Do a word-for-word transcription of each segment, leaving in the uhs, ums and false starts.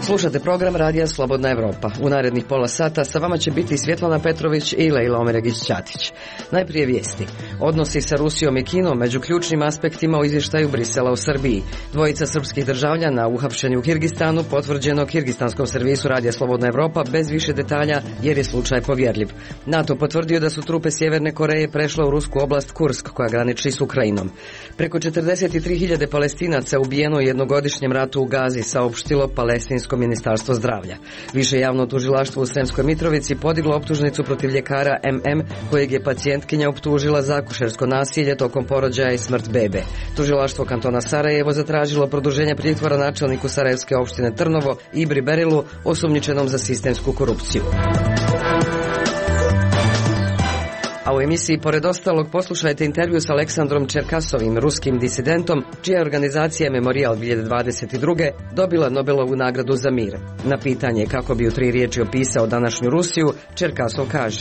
Slušate program Radija Slobodna Evropa. U narednih pola sata sa vama će biti Svjetlana Petrović i Lejla Omeregić-Ćatić. Najprije vijesti. Odnosi sa Rusijom i Kinom među ključnim aspektima u izvještaju Brisela u Srbiji. Dvojica srpskih državljana uhapšeni u Kirgistanu potvrđeno kirgistanskom servisu Radija Slobodna Evropa bez više detalja jer je slučaj povjerljiv. NATO potvrdio da su trupe Sjeverne Koreje prešle u rusku oblast Kursk koja graniči s Ukrajinom. Preko četrdeset tri hiljade Palestinaca ubijeno u jednogodišnjem ratu u Gazi, saopštilo Palestinsko ministarstvo zdravlja. Više javno tužilaštvo u Sremskoj Mitrovici podiglo optužnicu protiv ljekara M M kojeg je pacijentkinja optužila za akušersko nasilje tokom porođaja i smrt bebe. Tužilaštvo kantona Sarajevo zatražilo produženje pritvora načelniku Sarajevske opštine Trnovo Ibri Berilu, osumnjičenom za sistemsku korupciju. A u emisiji pored ostalog poslušajte intervju s Aleksandrom Čerkasovim, ruskim disidentom, čija organizacija Memorijal dvije hiljade dvadeset druge dobila Nobelovu nagradu za mir. Na pitanje kako bi u tri riječi opisao današnju Rusiju, Čerkasov kaže: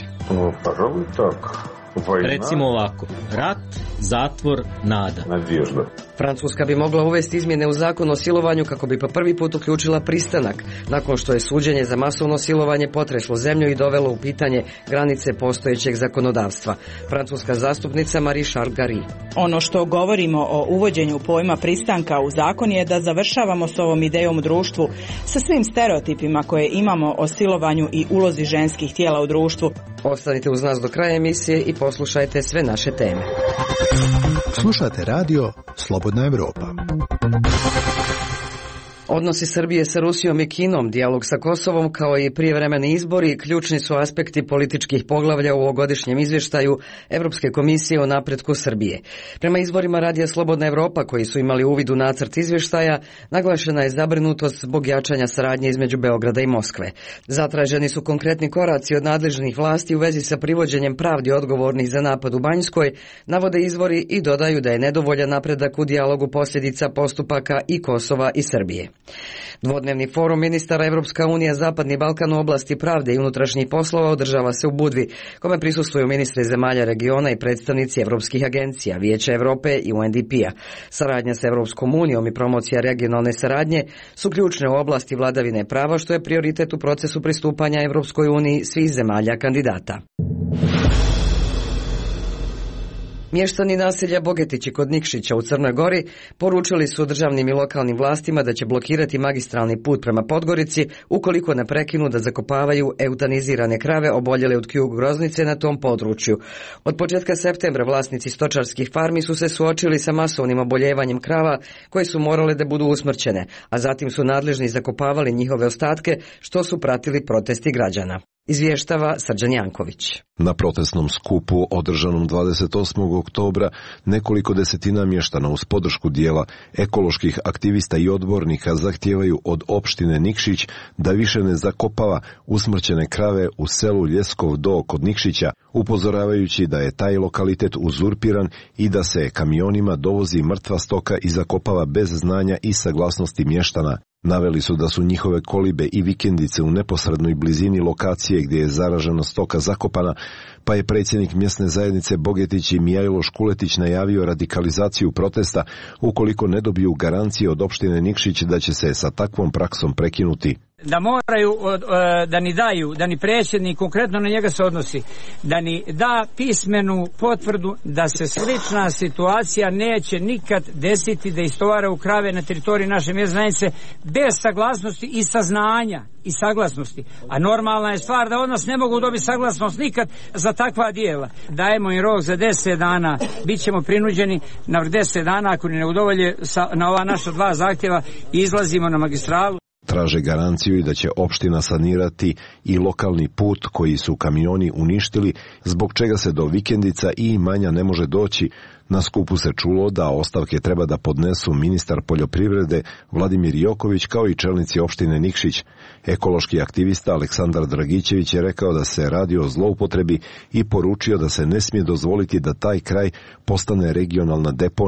Recimo ovako, rat, zatvor, nada. Nadježda. Francuska bi mogla uvesti izmjene u zakon o silovanju kako bi po prvi put uključila pristanak, nakon što je suđenje za masovno silovanje potreslo zemlju i dovelo u pitanje granice postojećeg zakonodavstva. Francuska zastupnica Marie-Charles Gary. Ono što govorimo o uvođenju pojma pristanka u zakon je da završavamo s ovom idejom u društvu, sa svim stereotipima koje imamo o silovanju i ulozi ženskih tijela u društvu. Ostanite uz nas do kraja emisije i poslušajte sve naše teme. Slušate radio Slobodna Evropa. Odnosi Srbije sa Rusijom i Kinom, dijalog sa Kosovom kao i prijevremeni izbori ključni su aspekti političkih poglavlja u ovogodišnjem izvještaju Europske komisije o napretku Srbije. Prema izvorima Radija Slobodna Evropa koji su imali uvid u nacrt izvještaja, naglašena je zabrinutost zbog jačanja saradnje između Beograda i Moskve. Zatraženi su konkretni koraci od nadležnih vlasti u vezi sa privođenjem pravdi odgovornih za napad u Banjskoj, navode izvori i dodaju da je nedovoljan napredak u dijalogu posljedica postupaka i Kosova i Srbije. Dvodnevni forum ministara Evropska unija Zapadni Balkan u oblasti pravde i unutrašnjih poslova održava se u Budvi, kome prisustvuju ministri zemalja regiona i predstavnici evropskih agencija, Vijeća Europe i U N D P-a. Saradnja s Evropskom unijom i promocija regionalne saradnje su ključne u oblasti vladavine prava, što je prioritet u procesu pristupanja Evropskoj uniji svih zemalja kandidata. Mještani naselja Bogetići kod Nikšića u Crnoj Gori poručili su državnim i lokalnim vlastima da će blokirati magistralni put prema Podgorici ukoliko ne prekinu da zakopavaju eutanizirane krave oboljele od kju groznice na tom području. Od početka septembra vlasnici stočarskih farmi su se suočili sa masovnim oboljevanjem krava koje su morale da budu usmrćene, a zatim su nadležni zakopavali njihove ostatke, što su pratili protesti građana. Izvještava Srđan Janković. Na protestnom skupu održanom dvadeset osmog oktobra nekoliko desetina mještana uz podršku dijela ekoloških aktivista i odbornika zahtijevaju od opštine Nikšić da više ne zakopava usmrćene krave u selu Ljeskov do kod Nikšića, upozoravajući da je taj lokalitet uzurpiran i da se kamionima dovozi mrtva stoka i zakopava bez znanja i saglasnosti mještana. Naveli su da su njihove kolibe i vikendice u neposrednoj blizini lokacije gdje je zaražena stoka zakopana, pa je predsjednik mjesne zajednice Bogetići Mijajlo Škuletić najavio radikalizaciju protesta ukoliko ne dobiju garancije od opštine Nikšić da će se sa takvom praksom prekinuti. Da moraju, da ni daju, da ni predsjednik, konkretno na njega se odnosi, da ni da pismenu potvrdu da se slična situacija neće nikad desiti da istovaraju krave na teritoriji naše mjesne zajednice bez saglasnosti i saznanja i saglasnosti. A normalna je stvar da od nas ne mogu dobiti saglasnost nikad za takva dijela. Dajemo im rok za deset dana, bit ćemo prinuđeni na deset dana ako ne udovolje na ova naša dva zahtjeva i izlazimo na magistralu. Traže garanciju i da će opština sanirati i lokalni put koji su kamioni uništili, zbog čega se do vikendica i imanja ne može doći. Na skupu se čulo da ostavke treba da podnesu ministar poljoprivrede Vladimir Joković kao i čelnici opštine Nikšić. Ekološki aktivista Aleksandar Dragićević je rekao da se radi o zloupotrebi i poručio da se ne smije dozvoliti da taj kraj postane regionalna deponija.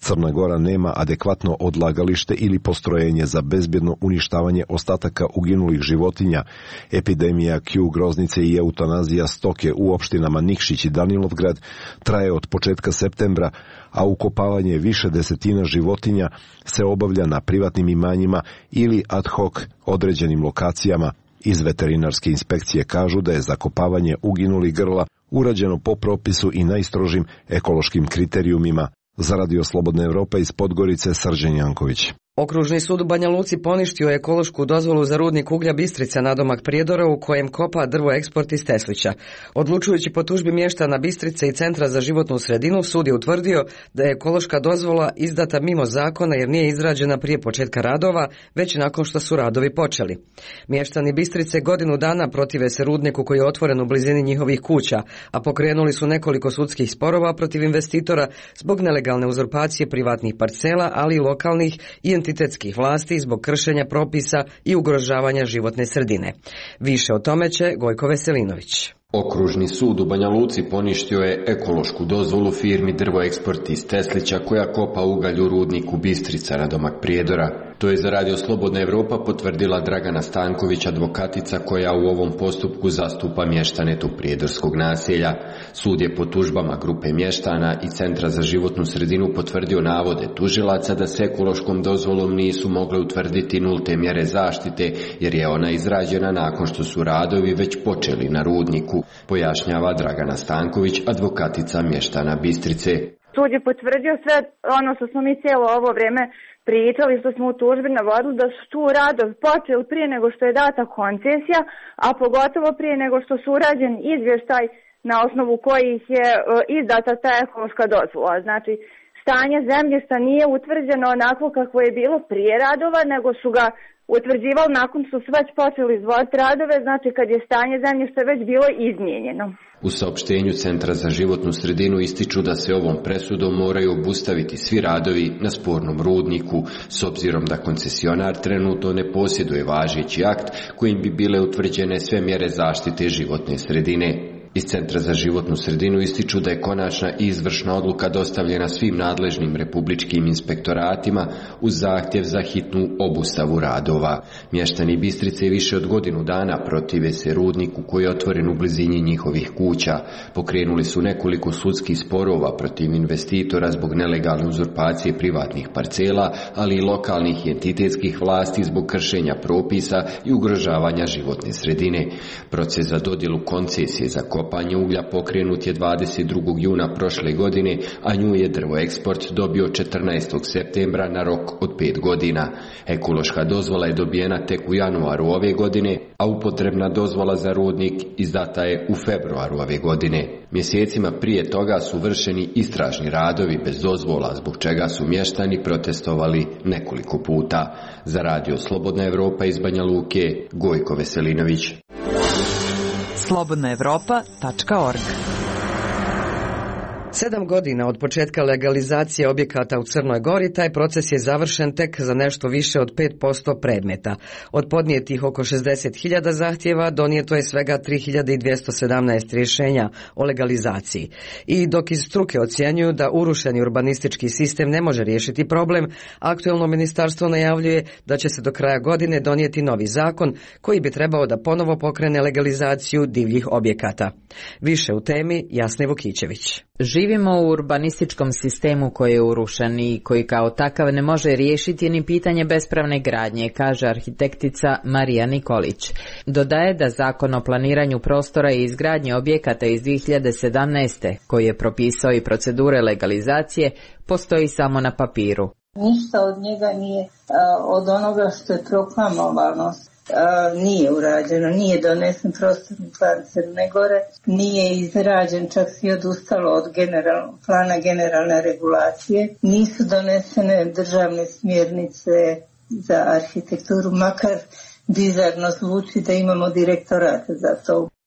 Crna Gora nema adekvatno odlagalište ili postrojenje za bezbjedno uništavanje ostataka uginulih životinja. Epidemija Q groznice i eutanazija stoke u opštinama Nikšić i Danilovgrad traje od početka septembra, a ukopavanje više desetina životinja se obavlja na privatnim imanjima ili ad hoc određenim lokacijama. Iz veterinarske inspekcije kažu da je zakopavanje uginulih grla urađeno po propisu i najstrožim ekološkim kriterijumima. Za Radio Slobodna Evropa iz Podgorice, Srđan Janković. Okružni sud u Banja Luci poništio je ekološku dozvolu za rudnik uglja Bistrica nadomak Prijedora u kojem kopa drvo eksport iz Teslića. Odlučujući po tužbi mještana Bistrice i Centra za životnu sredinu, sud je utvrdio da je ekološka dozvola izdata mimo zakona jer nije izrađena prije početka radova, već nakon što su radovi počeli. Mještani Bistrice godinu dana protive se rudniku koji je otvoren u blizini njihovih kuća, a pokrenuli su nekoliko sudskih sporova protiv investitora zbog nelegalne uzurpacije privatnih parcela, ali i lokalnih i entitetskih vlasti zbog kršenja propisa i ugrožavanja životne sredine. Više o tome će Gojko Veselinović. Okružni sud u Banja Luci poništio je ekološku dozvolu firmi Drvo eksport iz Teslića koja kopa ugalj u rudniku Bistrica nadomak Prijedora. To je za Radio Slobodna Evropa potvrdila Dragana Stanković, advokatica koja u ovom postupku zastupa mještane tog prijedorskog naselja. Sud je po tužbama grupe mještana i Centra za životnu sredinu potvrdio navode tužilaca da s ekološkom dozvolom nisu mogle utvrditi nulte mjere zaštite jer je ona izrađena nakon što su radovi već počeli na rudniku, pojašnjava Dragana Stanković, advokatica mještana Bistrice. Sud je potvrdio sve ono što smo mi cijelo ovo vrijeme pričali, što smo u tužbi navodili, da su tu radovi počeli prije nego što je data koncesija, a pogotovo prije nego što su urađen izvještaj na osnovu kojih je izdata ta ekološka dozvola. Znači, stanje zemljišta nije utvrđeno onako kako je bilo prije radova, nego su ga utvrđivali nakon što su već počeli izvoditi radove, znači kad je stanje zemljišta već bilo izmijenjeno. U saopštenju Centra za životnu sredinu ističu da se ovom presudom moraju obustaviti svi radovi na spornom rudniku, s obzirom da koncesionar trenutno ne posjeduje važeći akt kojim bi bile utvrđene sve mjere zaštite životne sredine. Iz Centra za životnu sredinu ističu da je konačna i izvršna odluka dostavljena svim nadležnim republičkim inspektoratima uz zahtjev za hitnu obustavu radova. Mještani Bistrice više od godinu dana protive se rudniku koji je otvoren u blizini njihovih kuća. Pokrenuli su nekoliko sudskih sporova protiv investitora zbog nelegalne uzurpacije privatnih parcela, ali i lokalnih i entitetskih vlasti zbog kršenja propisa i ugrožavanja životne sredine. Proces za dodjelu koncesije za kopanje uglja pokrenut je dvadeset drugog juna prošle godine, a nju je Drvo eksport dobio četrnaestog septembra na rok od pet godina. Ekološka dozvola je dobijena tek u januaru ove godine, a upotrebna dozvola za rudnik izdata je u februaru ove godine. Mjesecima prije toga su vršeni istražni radovi bez dozvola, zbog čega su mještani protestovali nekoliko puta. Za Radio Slobodna Evropa iz Banja Luke, Gojko Veselinović. slobodna evropa tačka org. Sedam godina od početka legalizacije objekata u Crnoj Gori, taj proces je završen tek za nešto više od pet posto predmeta. Od podnijetih oko šezdeset hiljada zahtjeva donijeto je svega tri hiljade dvjesto sedamnaest rješenja o legalizaciji. I dok iz struke ocjenjuju da urušeni urbanistički sistem ne može riješiti problem, aktuelno ministarstvo najavljuje da će se do kraja godine donijeti novi zakon koji bi trebao da ponovo pokrene legalizaciju divljih objekata. Više u temi Jasne Vukićević. Živimo u urbanističkom sistemu koji je urušen i koji kao takav ne može riješiti ni pitanje bespravne gradnje, kaže arhitektica Marija Nikolić. Dodaje da Zakon o planiranju prostora i izgradnje objekata iz dvije hiljade sedamnaeste, koji je propisao i procedure legalizacije, postoji samo na papiru. Ništa od njega nije, od onoga što je proklamovano, nije urađeno, nije donesen prostorni plan Crne Gore, nije izrađen, čak si odustalo od general, plana generalne regulacije, nisu donesene državne smjernice za arhitekturu, makar bizarno zvuči da imamo direktorate za to.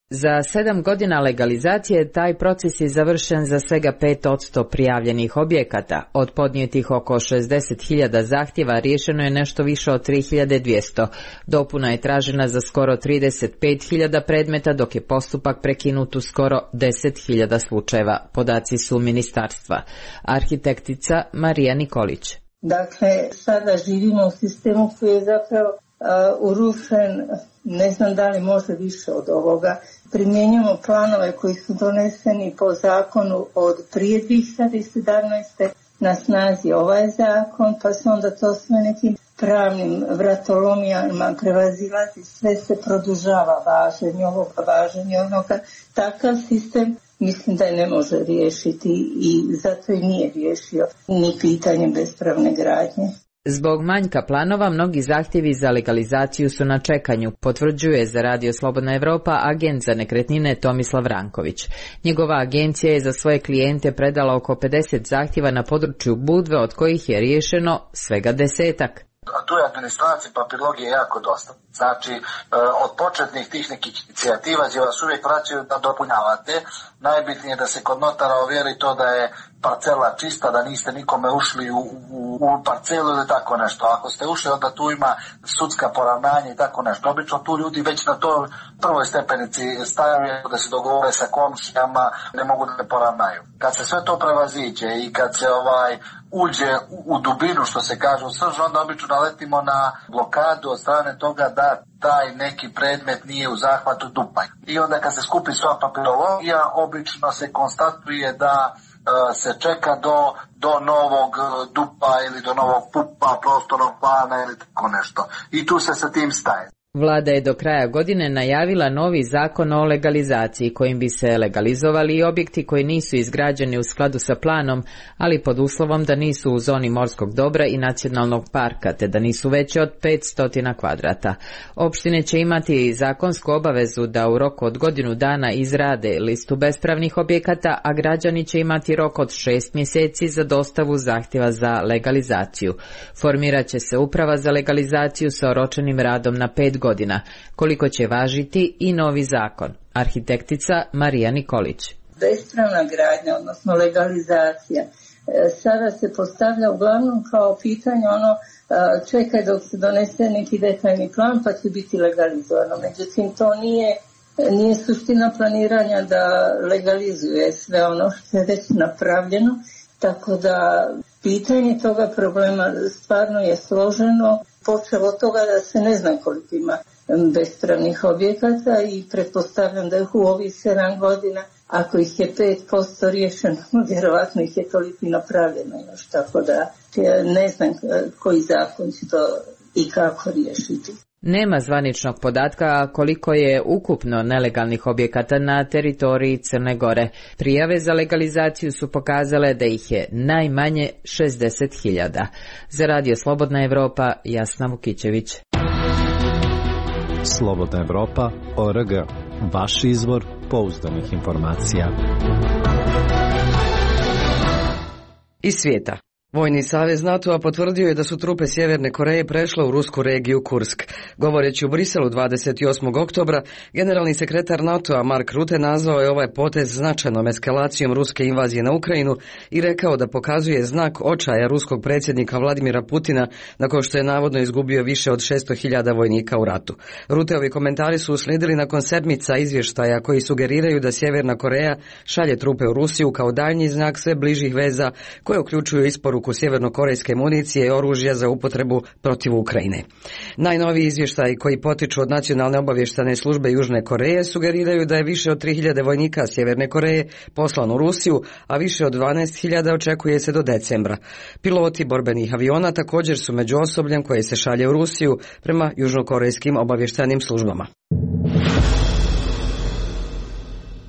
Za sedam godina legalizacije taj proces je završen za svega pet posto prijavljenih objekata. Od podnijetih oko šezdeset hiljada zahtjeva riješeno je nešto više od tri hiljade dvjesto. Dopuna je tražena za skoro trideset pet hiljada predmeta, dok je postupak prekinut u skoro deset hiljada slučajeva. Podaci su ministarstva. Arhitektica Marija Nikolić. Dakle, sada živimo u sistemu koji je zapravo uh, urušen, ne znam da li može više od ovoga. Primjenjujemo planove koji su doneseni po zakonu od prije dvije hiljade sedamnaeste. Na snazi ovaj zakon, pa se onda to sve nekim pravnim vratolomijama prevazilazi, sve se produžava važenje ovoga, važenje onoga. Takav sistem mislim da je ne može riješiti i zato i nije riješio ni pitanje bespravne gradnje. Zbog manjka planova, mnogi zahtjevi za legalizaciju su na čekanju, potvrđuje za Radio Slobodna Evropa agent za nekretnine Tomislav Ranković. Njegova agencija je za svoje klijente predala oko pedeset zahtjeva na području Budve, od kojih je riješeno svega desetak. A tu je administracije, papirologije jako dosta. Znači, od početnih tih nekih inicijativa gdje vas uvijek vraćaju da dopunjavate, najbitnije je da se kod notara ovjeri to da je parcela čista, da niste nikome ušli u, u, u parcelu ili tako nešto. Ako ste ušli, onda tu ima sudska poravnanja i tako nešto. Obično tu ljudi već na toj prvoj stepenici stavljaju da se dogovore sa komšijama, ne mogu da ne poravnaju. Kad se sve to prevaziđe i kad se ovaj uđe u, u dubinu, što se kaže u srž, onda obično naletimo na blokadu od strane toga da taj neki predmet nije u zahvatu dupa. I onda kad se skupi sva papirologija, obično se konstatuje da uh, se čeka do, do novog dupa ili do novog pupa, prostornog plana ili tako nešto. I tu se sa tim staje. Vlada je do kraja godine najavila novi zakon o legalizaciji kojim bi se legalizovali i objekti koji nisu izgrađeni u skladu sa planom, ali pod uslovom da nisu u zoni morskog dobra i nacionalnog parka, te da nisu veće od petsto kvadrata. Opštine će imati zakonsku obavezu da u roku od godinu dana izrade listu bespravnih objekata, a građani će imati rok od šest mjeseci za dostavu zahtjeva za legalizaciju. Formirat će se uprava za legalizaciju sa oročenim radom na pet godina. godina, koliko će važiti i novi zakon. Arhitektica Marija Nikolić. Bespravna gradnja, odnosno legalizacija, sada se postavlja uglavnom kao pitanje ono čekaj dok se donese neki detaljni plan pa će biti legalizovano. Međutim, to nije, nije suština planiranja da legalizuje sve ono što je već napravljeno, tako da pitanje toga problema stvarno je složeno. Počelo od toga da se ne zna koliko ima bespravnih objekata i pretpostavljam da je u ovih sedam godina, ako ih je pet posto riješeno, vjerovatno ih je toliko i napravljeno još, tako da ne znam koji zakon će to i kako riješiti. Nema zvaničnog podatka koliko je ukupno nelegalnih objekata na teritoriji Crne Gore. Prijave za legalizaciju su pokazale da ih je najmanje šezdeset hiljada. Za Radio Slobodna Evropa, Jasna Vukićević. Slobodna Evropa, O R G. Vaš izvor pouzdanih informacija. Iz svijeta. Vojni savez NATO-a potvrdio je da su trupe Sjeverne Koreje prešle u rusku regiju Kursk. Govoreći u Briselu dvadeset osmog oktobra, generalni sekretar NATO-a Mark Rutte nazvao je ovaj potez značajnom eskalacijom ruske invazije na Ukrajinu i rekao da pokazuje znak očaja ruskog predsjednika Vladimira Putina nakon što je navodno izgubio više od šesto hiljada vojnika u ratu. Rutteovi komentari su uslijedili nakon sedmica izvještaja koji sugeriraju da Sjeverna Koreja šalje trupe u Rusiju kao daljnji znak sve bližih veza koje uključuju isporuku sjevernokorejske municije i oružja za upotrebu protiv Ukrajine. Najnoviji izvještaji koji potiču od Nacionalne obavještajne službe Južne Koreje sugeriraju da je više od tri hiljade vojnika Sjeverne Koreje poslano u Rusiju, a više od dvanaest hiljada očekuje se do decembra. Piloti borbenih aviona također su među osobljem koje se šalje u Rusiju prema južnokorejskim obavještajnim službama.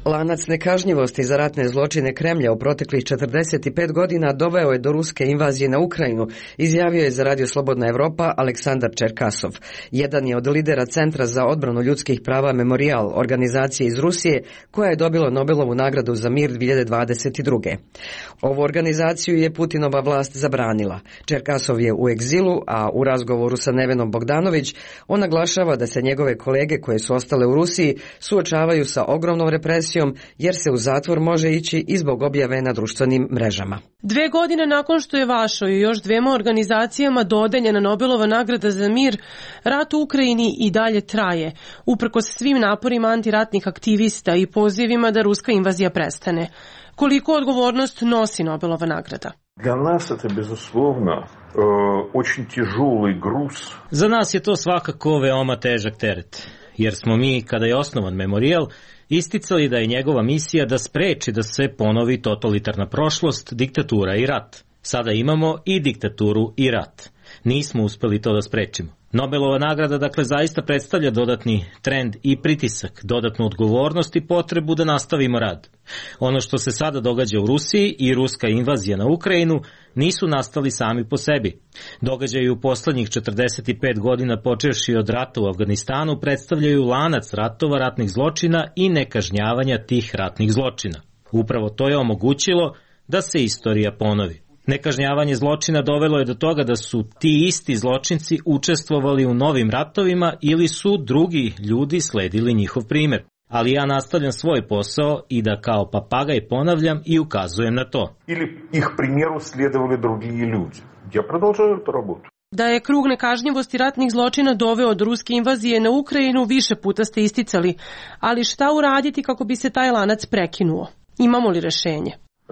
Lanac nekažnjivosti za ratne zločine Kremlja u proteklih četrdeset pet godina doveo je do ruske invazije na Ukrajinu, izjavio je za Radio Slobodna Evropa Aleksandar Čerkasov. Jedan je od lidera Centra za odbranu ljudskih prava Memorial, organizacije iz Rusije, koja je dobila Nobelovu nagradu za mir dvije hiljade dvadeset druge. Ovu organizaciju je Putinova vlast zabranila. Čerkasov je u egzilu, a u razgovoru sa Nevenom Bogdanović on naglašava da se njegove kolege koje su ostale u Rusiji suočavaju sa ogromnom represijom jer se u zatvor može ići i zbog objave na društvenim mrežama. Dve godine nakon što je Vašoj i još dvema organizacijama dodeljena Nobelova nagrada za mir, rat u Ukrajini i dalje traje, uprkos svim naporima antiratnih aktivista i pozivima da ruska invazija prestane. Koliko odgovornost nosi Nobelova nagrada? Для нас это, безусловно, очень тяжелый груз. Za nas je to svakako veoma težak teret, jer smo mi, kada je osnovan Memorijal, isticali da je njegova misija da spreči da se ponovi totalitarna prošlost, diktatura i rat. Sada imamo i diktaturu i rat. Nismo uspeli to da sprečimo. Nobelova nagrada dakle zaista predstavlja dodatni trend i pritisak, dodatnu odgovornost i potrebu da nastavimo rad. Ono što se sada događa u Rusiji i ruska invazija na Ukrajinu nisu nastali sami po sebi. Događaji u poslednjih četrdeset pet godina počevši od rata u Afganistanu predstavljaju lanac ratova, ratnih zločina i nekažnjavanja tih ratnih zločina. Upravo to je omogućilo da se istorija ponovi. Nekažnjavanje zločina dovelo je do toga da su ti isti zločinci učestvovali u novim ratovima ili su drugi ljudi sledili njihov primjer. Ali ja nastavljam svoj posao i da kao papagaj ponavljam i ukazujem na to. Ili ih primjeru slijedovali drugi ljudi. Ja продолжаю tu работу. Da je krug nekažnjivosti ratnih zločina doveo do ruske invazije na Ukrajinu više puta ste isticali, ali šta uraditi kako bi se taj lanac prekinuo? Imamo li rešenje?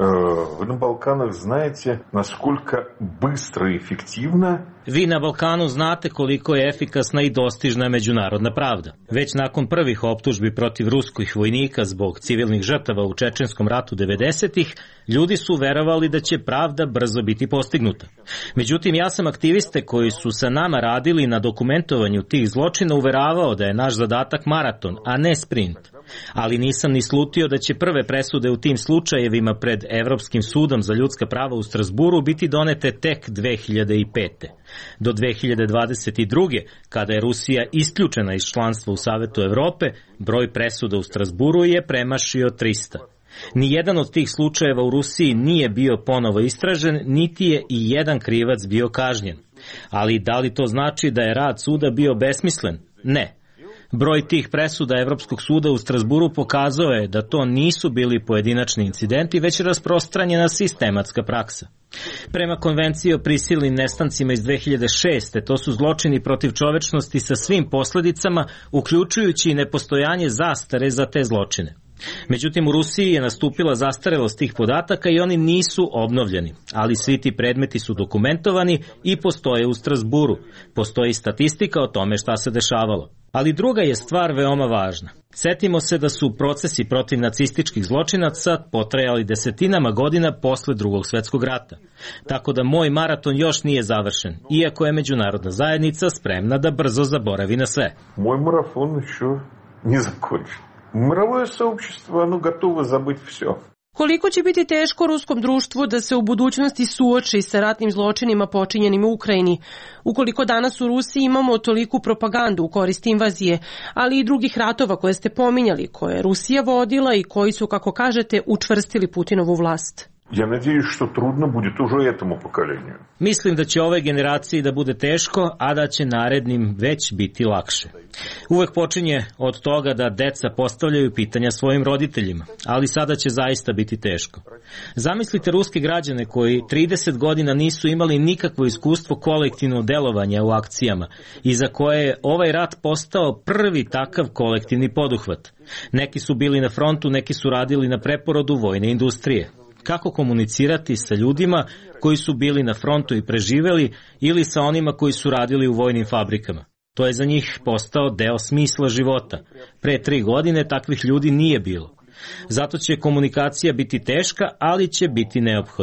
Вы на Балканах знаете, насколько быстро и эффективно. Vi na Balkanu znate koliko je efikasna i dostižna međunarodna pravda. Već nakon prvih optužbi protiv ruskih vojnika zbog civilnih žrtava u Čečenskom ratu devedesetih, ljudi su verovali da će pravda brzo biti postignuta. Međutim, ja sam aktiviste koji su sa nama radili na dokumentovanju tih zločina uveravao da je naš zadatak maraton, a ne sprint. Ali nisam ni slutio da će prve presude u tim slučajevima pred Evropskim sudom za ljudska prava u Strasburu biti donete tek dve hiljade pete. Do dve hiljade dvadeset druge. kada je Rusija isključena iz članstva u Savetu Evrope, broj presuda u Strasburu je premašio trista. Nijedan od tih slučajeva u Rusiji nije bio ponovo istražen, niti je i jedan krivac bio kažnjen. Ali da li to znači da je rad suda bio besmislen? Ne. Broj tih presuda Evropskog suda u Strasburu pokazao je da to nisu bili pojedinačni incidenti, već rasprostranjena sistematska praksa. Prema konvenciji o prisilnim nestancima iz dve hiljade šeste. to su zločini protiv čovečnosti sa svim posledicama, uključujući i nepostojanje zastare za te zločine. Međutim, u Rusiji je nastupila zastarelost tih podataka i oni nisu obnovljeni, ali svi ti predmeti su dokumentovani i postoje u Strasburu. Postoji statistika o tome šta se dešavalo. Ali druga je stvar veoma važna. Setimo se da su procesi protiv nacističkih zločinaca potrajali desetinama godina posle Drugog svetskog rata. Tako da moj maraton još nije završen, iako je međunarodna zajednica spremna da brzo zaboravi na sve. Moj maraton još не закончен. Мировое сообщество, оно готово забыть все. Koliko će biti teško ruskom društvu da se u budućnosti suoči sa ratnim zločinima počinjenim u Ukrajini, ukoliko danas u Rusiji imamo toliku propagandu u korist invazije, ali i drugih ratova koje ste pominjali, koje je Rusija vodila i koji su, kako kažete, učvrstili Putinovu vlast? Ja nadjeюсь, što trudno bude уже этому поколению. Mislim da će ove generaciji da bude teško, a da će narednim već biti lakše. Uvek počinje od toga da deca postavljaju pitanja svojim roditeljima, ali sada će zaista biti teško. Zamislite ruske građane koji trideset godina nisu imali nikakvo iskustvo kolektivnog delovanja u akcijama i za koje je ovaj rat postao prvi takav kolektivni poduhvat. Neki su bili na frontu, neki su radili na preporodu vojne industrije. Kako komunicirati sa ljudima koji su bili na frontu i preživeli ili sa onima koji su radili u vojnim fabrikama? To je za njih postao deo smisla života. Pre tri godine takvih ljudi nije bilo. Zato će komunikacija biti teška, ali će biti neophodna.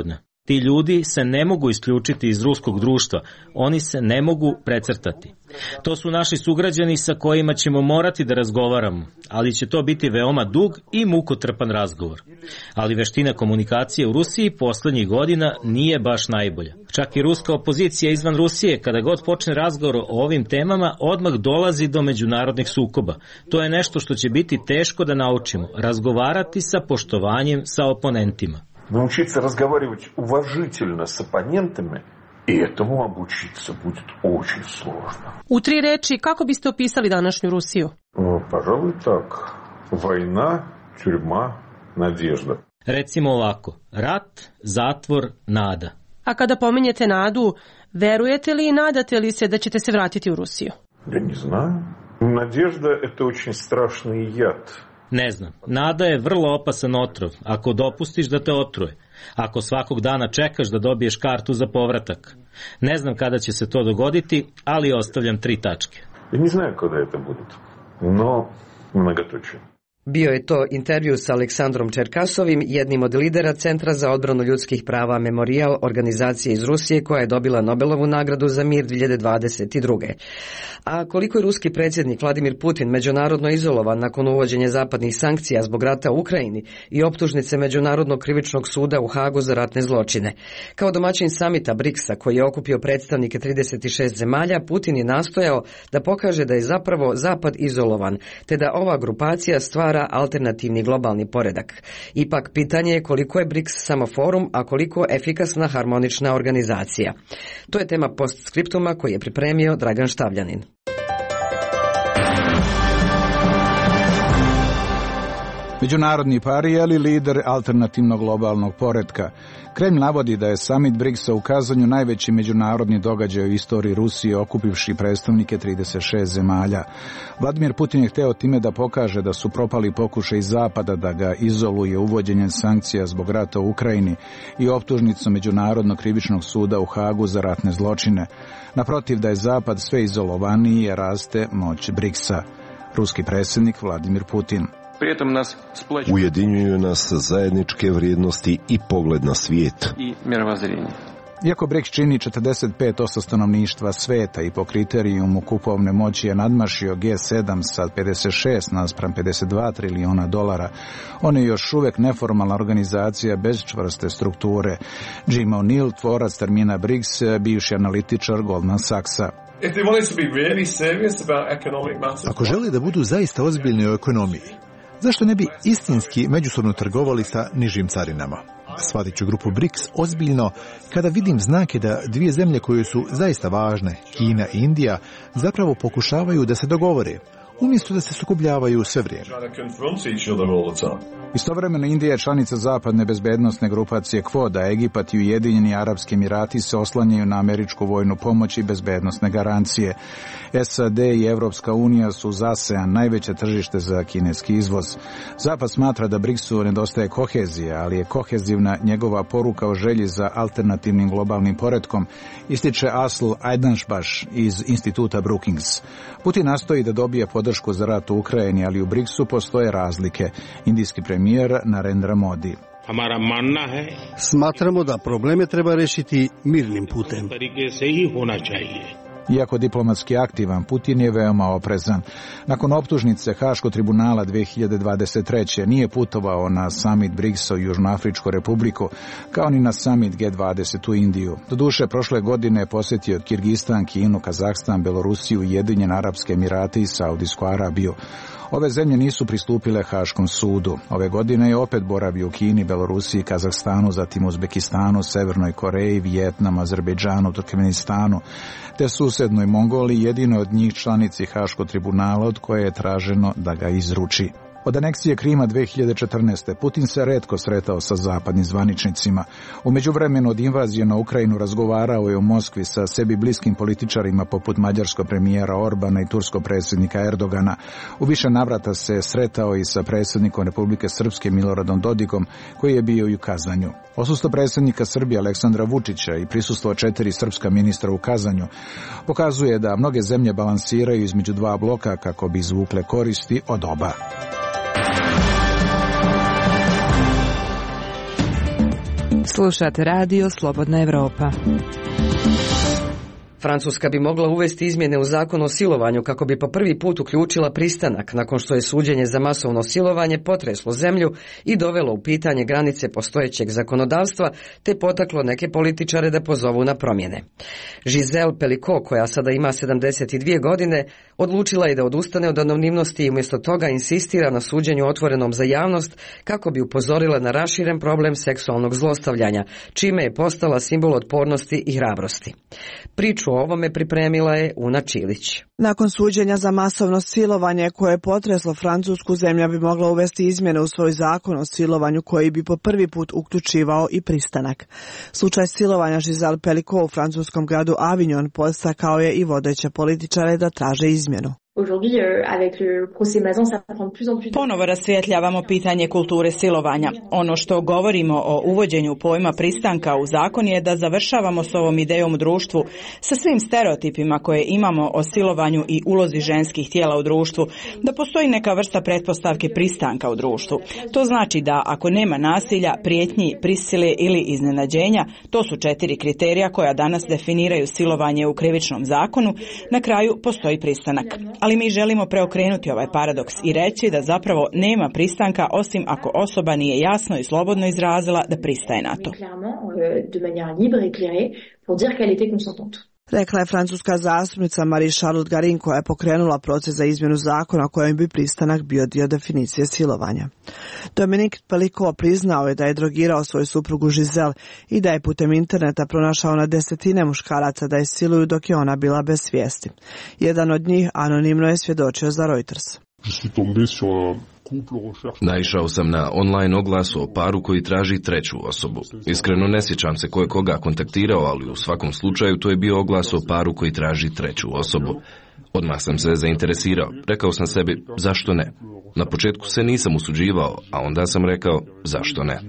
Ti ljudi se ne mogu isključiti iz ruskog društva, oni se ne mogu precrtati. To su naši sugrađani sa kojima ćemo morati da razgovaramo, ali će to biti veoma dug i mukotrpan razgovor. Ali veština komunikacije u Rusiji poslednjih godina nije baš najbolja. Čak i ruska opozicija izvan Rusije, kada god počne razgovor o ovim temama, odmah dolazi do međunarodnih sukoba. To je nešto što će biti teško da naučimo, razgovarati sa poštovanjem sa oponentima. Научиться разговаривать уважительно с оппонентами, и этому обучиться будет очень сложно. U tri reči, kako biste opisali današnju Rusiju? Ну, пожалуй, так. Война, тюрьма, надежда. Recimo ovako, rat, zatvor, nada. A kada pominjete nadu, verujete li i nadate li se da ćete se vratiti u Rusiju? Я не знаю. Надежда – это очень страшный яд. Ne znam, nada je vrlo opasan otrov, ako dopustiš da te otruje, ako svakog dana čekaš da dobiješ kartu za povratak. Ne znam kada će se to dogoditi, ali ostavljam tri tačke. Ja ne znam kada je to bude, no mnogotočije. Bio je to intervju sa Aleksandrom Čerkasovim, jednim od lidera Centra za odbranu ljudskih prava Memorijal, organizacije iz Rusije koja je dobila Nobelovu nagradu za mir dvije hiljade dvadeset druge. A koliko je ruski predsjednik Vladimir Putin međunarodno izolovan nakon uvođenja zapadnih sankcija zbog rata u Ukrajini i optužnice Međunarodnog krivičnog suda u Hagu za ratne zločine. Kao domaćin samita briksa koji je okupio predstavnike trideset šest zemalja, Putin je nastojao da pokaže da je zapravo Zapad izolovan, te da ova grupacija stvara alternativni globalni poredak. Ipak pitanje je koliko je briks samo forum, a koliko efikasna harmonična organizacija. To je tema postskriptuma koji je pripremio Dragan Štavljanin. Međunarodni parijali lider alternativnog globalnog poretka. Kreml navodi da je summit briksa u Kazanju najveći međunarodni događaj u istoriji Rusije, okupivši predstavnike trideset šest zemalja. Vladimir Putin je hteo time da pokaže da su propali pokušaj Zapada da ga izoluje uvođenjem sankcija zbog rata u Ukrajini i optužnicu Međunarodnog krivičnog suda u Hagu za ratne zločine. Naprotiv, da je Zapad sve izolovaniji, jer raste moć briksa. Ruski predsjednik Vladimir Putin. Ujedinjuju nas zajedničke vrijednosti i pogled na svijet. Iako BRICS čini četrdeset pet posto stanovništva sveta i po kriterijumu kupovne moći je nadmašio G sedam sa pedeset šest naspram pedeset dva trilijuna dolara, on je još uvek neformalna organizacija bez čvrste strukture. Jim O'Neill, tvorac termina BRICS, bivši analitičar Goldman Sachsa. Ako žele da budu zaista ozbiljni u ekonomiji, zašto ne bi istinski međusobno trgovali sa nižim carinama? Shvatit ću grupu BRICS ozbiljno kada vidim znake da dvije zemlje koje su zaista važne, Kina i Indija, zapravo pokušavaju da se dogovore, umjesto da se sukobljavaju sve vrijeme. Istovremeno Indija je članica zapadne bezbednosne grupacije Quad, a Egipat i Ujedinjeni Arapski Emirati se oslanjaju na američku vojnu pomoć i bezbednosne garancije. S A D i Evropska unija su za ASEAN najveće tržište za kineski izvoz. Zapad smatra da BRICS-u nedostaje kohezije, ali je kohezivna njegova poruka o želji za alternativnim globalnim poretkom, ističe Asl Ajdanšbaš iz instituta Brookings. Putin nastoji da dobije podršku za rat u Ukrajini, ali u BRICS-u postoje razlike. Indijski premijer Narendra Modi. Smatramo da probleme treba rešiti mirnim putem. Iako diplomatski aktivan, Putin je veoma oprezan. Nakon optužnice Haškog tribunala dve hiljade dvadeset treće nije putovao na summit briksa u Južnoafričku republiku, kao ni na summit G dvadeset u Indiju. Doduše, prošle godine je posjetio Kirgistan, Kinu, Kazahstan, Belorusiju, Ujedinjene Arapske Emirate i Saudijsku Arabiju. Ove zemlje nisu pristupile Haškom sudu. Ove godine je opet boravio u Kini, Belorusiji, Kazahstanu, zatim Uzbekistanu, Severnoj Koreji, Vijetnamu, Azerbejdžanu, Turkmenistanu, te susednoj Mongoliji, jedino od njih članici Haškog tribunala od koje je traženo da ga izruči. Od aneksije Krima dve hiljade četrnaeste. Putin se retko sretao sa zapadnim zvaničnicima. U međuvremenu od invazije na Ukrajinu razgovarao je u Moskvi sa sebi bliskim političarima poput mađarskog premijera Orbana i turskog predsjednika Erdogana. U više navrata se sretao i sa predsjednikom Republike Srpske Miloradom Dodikom, koji je bio i u Kazanju. Odsustvo predsjednika Srbije Aleksandra Vučića i prisustvo četiri srpska ministra u Kazanju pokazuje da mnoge zemlje balansiraju između dva bloka kako bi izvukle koristi od oba. Slušate radio Slobodna Evropa. Francuska bi mogla uvesti izmjene u zakon o silovanju kako bi po prvi put uključila pristanak nakon što je suđenje za masovno silovanje potreslo zemlju i dovelo u pitanje granice postojećeg zakonodavstva te potaklo neke političare da pozovu na promjene. Giselle Pelicot, koja sada ima sedamdeset dvije godine, odlučila je da odustane od anonimnosti i umjesto toga insistira na suđenju otvorenom za javnost kako bi upozorila na raširen problem seksualnog zlostavljanja, čime je postala simbol otpornosti i hrabrosti. Priču o ovome pripremila je Una Čilić. Nakon suđenja za masovno silovanje koje je potreslo Francusku, zemlja bi mogla uvesti izmjene u svoj zakon o silovanju koji bi po prvi put uključivao i pristanak. Slučaj silovanja Giselle Pelicot u francuskom gradu Avignon podstakao je i vodeće političare da traže izmjenu. Ponovo rasvjetljavamo pitanje kulture silovanja. Ono što govorimo o uvođenju pojma pristanka u zakon je da završavamo s ovom idejom u društvu sa svim stereotipima koje imamo o silovanju i ulozi ženskih tijela u društvu, da postoji neka vrsta pretpostavke pristanka u društvu. To znači da ako nema nasilja, prijetnji, prisile ili iznenađenja, to su četiri kriterija koja danas definiraju silovanje u krivičnom zakonu, na kraju postoji pristanak. Ali mi želimo preokrenuti ovaj paradoks i reći da zapravo nema pristanka osim ako osoba nije jasno i slobodno izrazila da pristaje na to. Rekla je francuska zastupnica Marie-Charlotte Garin, koja je pokrenula proces za izmjenu zakona kojim bi pristanak bio dio definicije silovanja. Dominique Pelicot priznao je da je drogirao svoju suprugu Giselle i da je putem interneta pronašao na desetine muškaraca da je siluju dok je ona bila bez svijesti. Jedan od njih anonimno je svjedočio za Reuters. Naišao sam na online oglas o paru koji traži treću osobu. Iskreno ne sjećam se ko je koga kontaktirao, ali u svakom slučaju to je bio oglas o paru koji traži treću osobu. Odmah sam se zainteresirao. Rekao sam sebi, zašto ne? Na početku se nisam usuđivao, a onda sam rekao, zašto ne?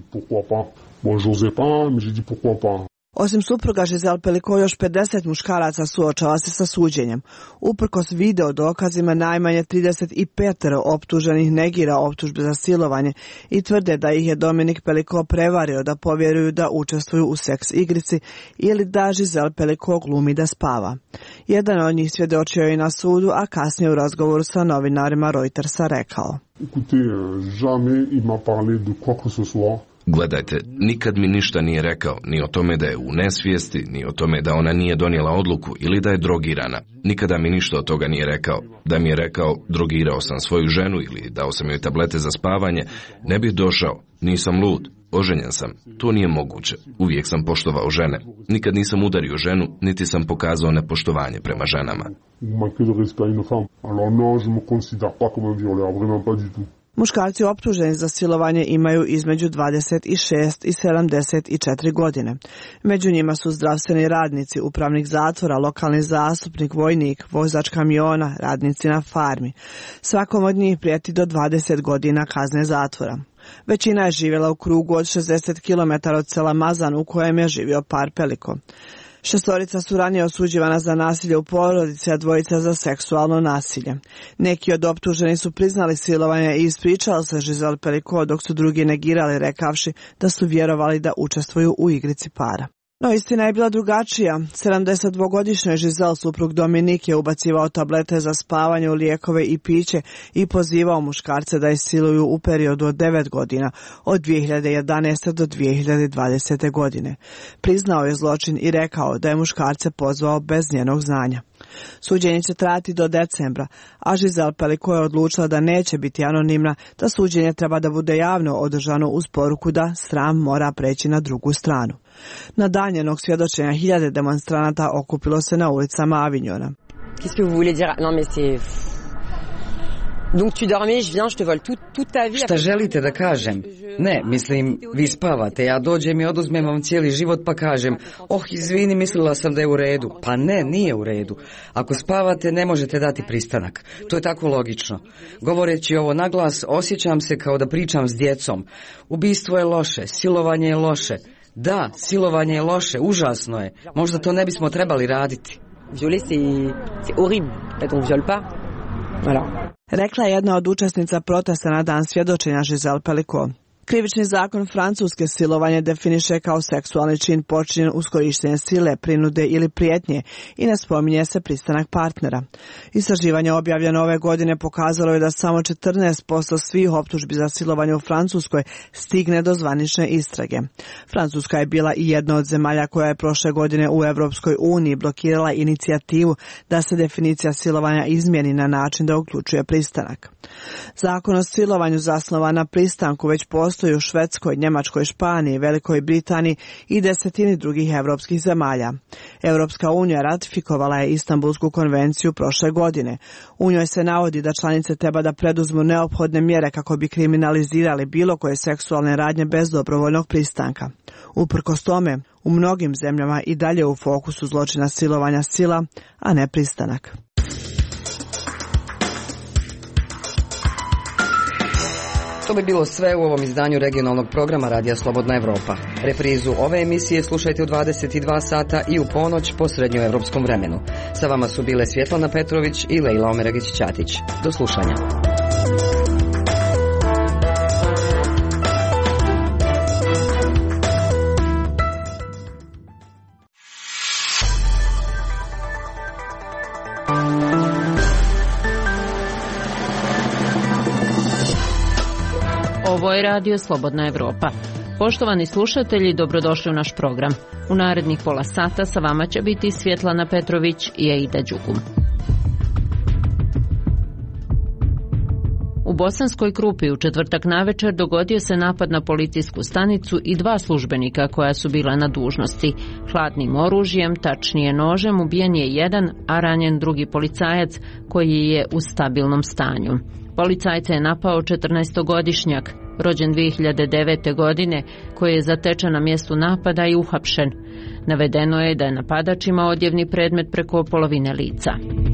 Osim supruga Giselle Pelicot, još pedeset muškaraca suočava se sa suđenjem. Uprkos video dokazima, najmanje trideset pet optuženih negira optužbe za silovanje i tvrde da ih je Dominique Pelicot prevario da povjeruju da učestvuju u seks igrici ili da Giselle Pelicot glumi da spava. Jedan od njih svjedočio je i na sudu, a kasnije u razgovoru sa novinarima Reutersa rekao: Gledajte, nikad mi ništa nije rekao, ni o tome da je u nesvijesti, ni o tome da ona nije donijela odluku ili da je drogirana. Nikada mi ništa od toga nije rekao. Da mi je rekao, drogirao sam svoju ženu ili dao sam joj tablete za spavanje, ne bih došao, nisam lud, oženjen sam. To nije moguće. Uvijek sam poštovao žene. Nikad nisam udario ženu, niti sam pokazao nepoštovanje prema ženama. Muškarci optuženi za silovanje imaju između dvadeset šest i sedamdeset četiri godine. Među njima su zdravstveni radnici, upravnik zatvora, lokalni zastupnik, vojnik, vozač kamiona, radnici na farmi. Svakom od njih prijeti do dvadeset godina kazne zatvora. Većina je živjela u krugu od šezdeset kilometara od sela Mazan u kojem je živio par Pelicot. Šestorica su ranije osuđivana za nasilje u porodici, a dvojica za seksualno nasilje. Neki od optuženih su priznali silovanje i ispričali se Giselle Pelicot, dok su drugi negirali rekavši da su vjerovali da učestvuju u igrici para. No istina je bila drugačija. sedamdesetdvogodišnji Giselle, suprug Dominik, je ubacivao tablete za spavanje u lijekove i piće i pozivao muškarce da je siluju u periodu od devet godina, od dvije hiljade jedanaeste do dvije hiljade dvadesete godine. Priznao je zločin i rekao da je muškarce pozvao bez njenog znanja. Suđenje će trajati do decembra, a Giselle Pelicot je odlučila da neće biti anonimna, da suđenje treba da bude javno održano uz poruku da sram mora preći na drugu stranu. Na dan njenog svjedočenja hiljade demonstranata okupilo se na ulicama Avignona. Qu'est-ce que vous voulez dire? Non mais c'est Donc tu dormais, je viens, je te vole toute toute ta vie. Šta želite da kažem? Ne, mislim, vi spavate, ja dođem i oduzmem vam cijeli život pa kažem, oh, izvini, mislila sam da je u redu. Pa ne, nije u redu. Ako spavate, ne možete dati pristanak. To je tako logično. Govoreći ovo naglas, osjećam se kao da pričam s djecom. Ubistvo je loše, silovanje je loše. Da, silovanje je loše, užasno je. Možda to ne bismo trebali raditi. Violer, c'est c'est horrible. Quand on viole pas. Voilà. Rekla je jedna od učesnica protesta na dan svjedočenja Giselle Pelicot. Krivični zakon Francuske silovanje definiše kao seksualni čin počinjen uz korištenje sile, prinude ili prijetnje i ne spominje se pristanak partnera. Istraživanje objavljeno ove godine pokazalo je da samo četrnaest posto svih optužbi za silovanje u Francuskoj stigne do zvanične istrage. Francuska je bila i jedna od zemalja koja je prošle godine u Europskoj uniji blokirala inicijativu da se definicija silovanja izmijeni na način da uključuje pristanak. Zakon o silovanju zasnovan na pristanku već postoji u Švedskoj, Njemačkoj, Španiji, Velikoj Britaniji i desetini drugih europskih zemalja. Europska unija ratifikovala je Istanbulsku konvenciju prošle godine. U njoj se navodi da članice treba da preduzmu neophodne mjere kako bi kriminalizirali bilo koje seksualne radnje bez dobrovoljnog pristanka. Uprkos tome, u mnogim zemljama i dalje u fokusu zločina silovanja sila, a ne pristanak. To bi bilo sve u ovom izdanju regionalnog programa Radija Slobodna Evropa. Reprizu ove emisije slušajte u dvadeset dva sata i u ponoć po srednjoevropskom vremenu. Sa vama su bile Svjetlana Petrović i Lejla Omeragić-Ćatić. Do slušanja. Ovo je Radio Slobodna Evropa. Poštovani slušatelji, dobrodošli u naš program. U narednih pola sata sa vama će biti Svjetlana Petrović i Aida Đugum. U Bosanskoj Krupi u četvrtak navečer dogodio se napad na policijsku stanicu i dva službenika koja su bila na dužnosti. Hladnim oružjem, tačnije nožem, ubijen je jedan, a ranjen drugi policajac koji je u stabilnom stanju. Policajca je napao četrnaestogodišnjak, rođen dvije hiljade devete. godine, koji je zatečen na mjestu napada i uhapšen. Navedeno je da je napadač imao odjevni predmet preko polovine lica.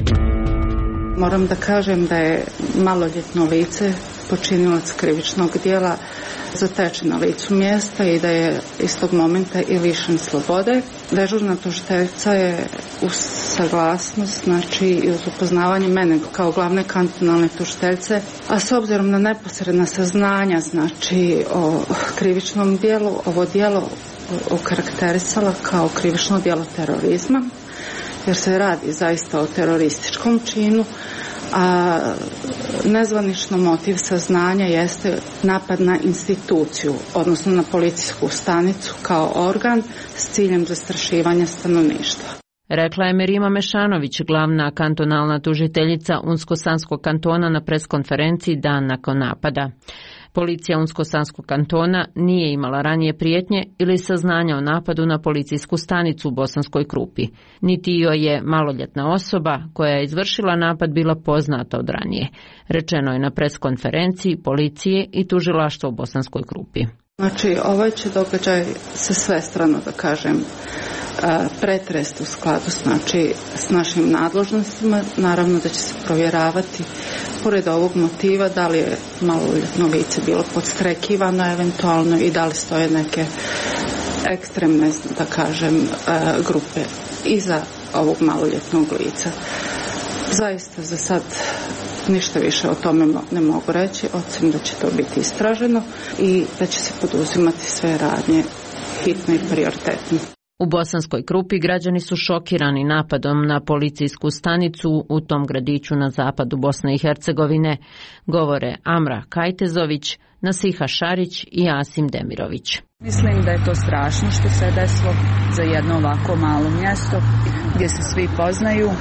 Moram da kažem da je maloljetno lice počinilac krivičnog djela zatečen na licu mjesta i da je iz tog momenta i lišen slobode. Dežurna tužiteljica je uz saglasnost, znači i uz upoznavanje mene kao glavne kantonalne tužiteljice, a s obzirom na neposredna saznanja, znači o krivičnom djelu, ovo djelo okarakterisala kao krivično djelo terorizma, jer se radi zaista o terorističkom činu, a nezvanično motiv saznanja jeste napad na instituciju, odnosno na policijsku stanicu kao organ s ciljem zastrašivanja stanovništva. Rekla je Merima Mešanović, glavna kantonalna tužiteljica Unsko-Sanskog kantona na preskonferenciji dan nakon napada. Policija Unsko-Sanskog kantona nije imala ranije prijetnje ili saznanja o napadu na policijsku stanicu u Bosanskoj Krupi. Niti joj je maloljetna osoba koja je izvršila napad bila poznata od ranije. Rečeno je na preskonferenciji policije i tužilaštva u Bosanskoj Krupi. Znači, ovaj će događaj se svestrano, da kažem, pretrest u skladu znači, s našim nadležnostima. Naravno da će se provjeravati pored ovog motiva da li je maloljetno lice bilo podstrekivano eventualno i da li stoje neke ekstremne, da kažem, grupe iza ovog maloljetnog lica. Zaista za sad ništa više o tome ne mogu reći, osim da će to biti istraženo i da će se poduzimati sve radnje hitno i prioritetno. U Bosanskoj Krupi građani su šokirani napadom na policijsku stanicu u tom gradiću na zapadu Bosne i Hercegovine, govore Amra Kajtezović, Nasiha Šarić i Asim Demirović. Mislim da je to strašno što se desilo za jedno ovako malo mjesto gdje se svi poznaju.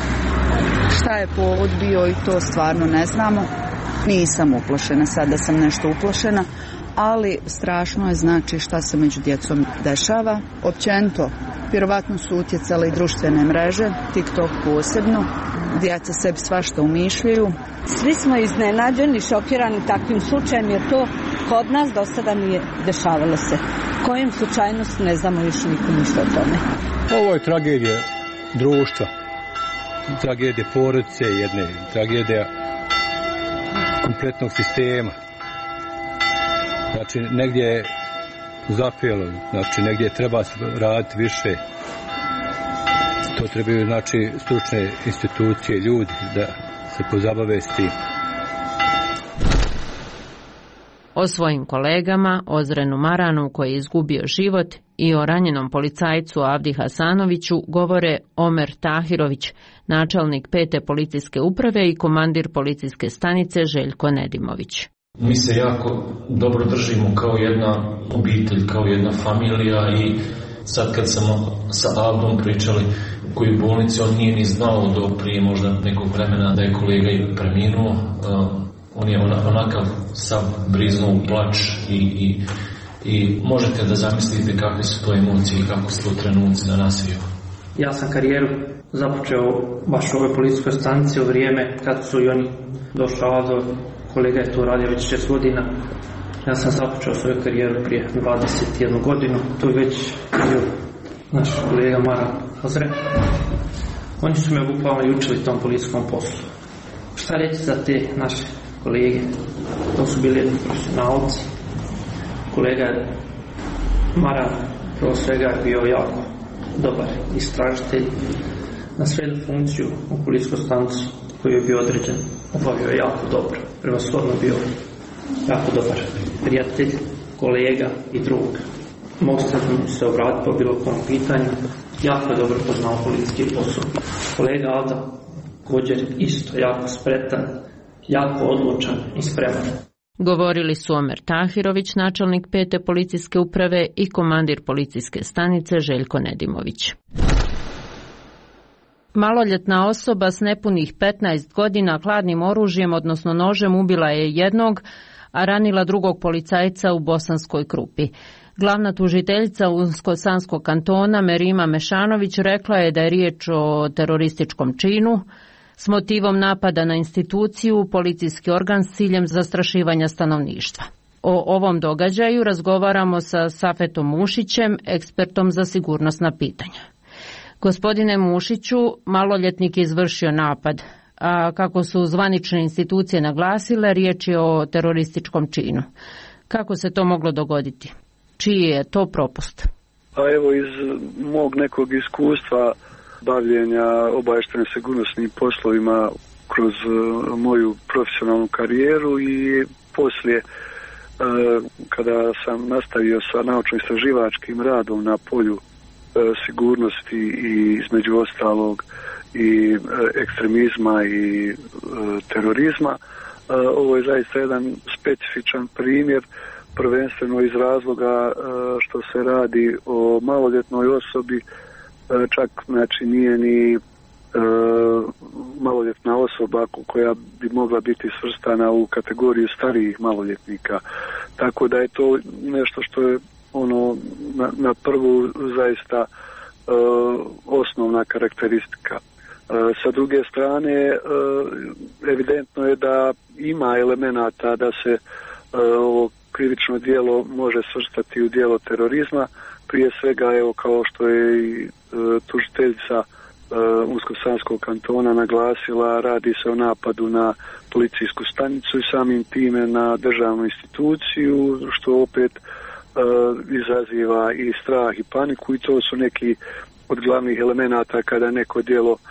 Šta je povod bio i to stvarno ne znamo. Nisam uplašena, sad da sam nešto uplašena, ali strašno je znači šta se među djecom dešava. Općenito, vjerovatno su utjecale i društvene mreže, TikTok posebno, djeca sebi svašta umišljaju. Svi smo iznenađeni, šokirani takvim slučajem, jer to kod nas do sada nije dešavalo se. Kojim slučajnost ne znamo još nikom ništa o tome. Ovo je tragedija društva, tragedija porodice jedne, tragedija kompletnog sistema. Znači, negdje je zapelo, znači, negdje treba raditi više. To trebaju, znači, stručne institucije, ljudi da se pozabave s tim. O svojim kolegama, Ozrenu Maranu koji je izgubio život i o ranjenom policajcu Avdi Hasanoviću govore Omer Tahirović, načelnik pete policijske uprave i komandir policijske stanice Željko Nedimović. Mi se jako dobro držimo kao jedna obitelj, kao jedna familija i sad kad sam sa Avdom pričali koji u bolnici, on nije ni znao do prije možda nekog vremena da je kolega i preminuo. On je onakav sav briznuo u plač i, i, i možete da zamislite kakve su to emocije i kako su to trenuci na nas. Ja sam karijeru započeo baš u ovoj policijskoj stanici u vrijeme kad su i oni došao do kolega je to radio već šest godina. Ja sam započeo svoju karijeru prije dvadeset jednu godinu. Tu je već bio naš kolega Mara Ozre. Oni su me bukvalno i učili tom policijskom poslu. Šta reći za te naše kolege? To su bili jedni profesionalci. Kolega Mara prvo svega je bio jako dobar istražitelj. Na svedu funkciju u policijskoj stanici koji je bio određen obavio je jako dobro. Prevashodno bio jako dobar prijatelj, kolega i drug. Mogu se obratiti po bilo kom pitanju. Jako je dobro poznao policijski posao. Kolega Avda također isto jako spretan, jako odlučan i spreman. Govorili su Omer Tahirović, načelnik pete policijske uprave i komandir policijske stanice Željko Nedimović. Maloljetna osoba s nepunih petnaest godina hladnim oružjem, odnosno nožem, ubila je jednog, a ranila drugog policajca u Bosanskoj Krupi. Glavna tužiteljica Unsko-Sanskog kantona Merima Mešanović rekla je da je riječ o terorističkom činu s motivom napada na instituciju, policijski organ s ciljem zastrašivanja stanovništva. O ovom događaju razgovaramo sa Safetom Mušićem, ekspertom za sigurnosna pitanja. Gospodine Mušiću, maloljetnik je izvršio napad, a kako su zvanične institucije naglasile, riječ je o terorističkom činu. Kako se to moglo dogoditi? Čiji je to propust? Pa evo, iz mog nekog iskustva bavljenja obavještajno sigurnosnim poslovima kroz moju profesionalnu karijeru i poslije kada sam nastavio sa naučno-istraživačkim radom na polju sigurnosti i između ostalog i ekstremizma i terorizma, ovo je zaista jedan specifičan primjer, prvenstveno iz razloga što se radi o maloljetnoj osobi, čak znači nije ni e, maloljetna osoba koja bi mogla biti svrstana u kategoriju starijih maloljetnika. Tako da je to nešto što je ono na, na prvu zaista e, osnovna karakteristika. E, sa druge strane, e, evidentno je da ima elemenata da se e, ovo krivično djelo može svrstati u djelo terorizma. Prije svega, evo, kao što je i e, tužiteljica e, Unsko-Sanskog kantona naglasila, radi se o napadu na policijsku stanicu i samim time na državnu instituciju, što opet e, izaziva i strah i paniku, i to su neki od glavnih elemenata kada neko djelo e,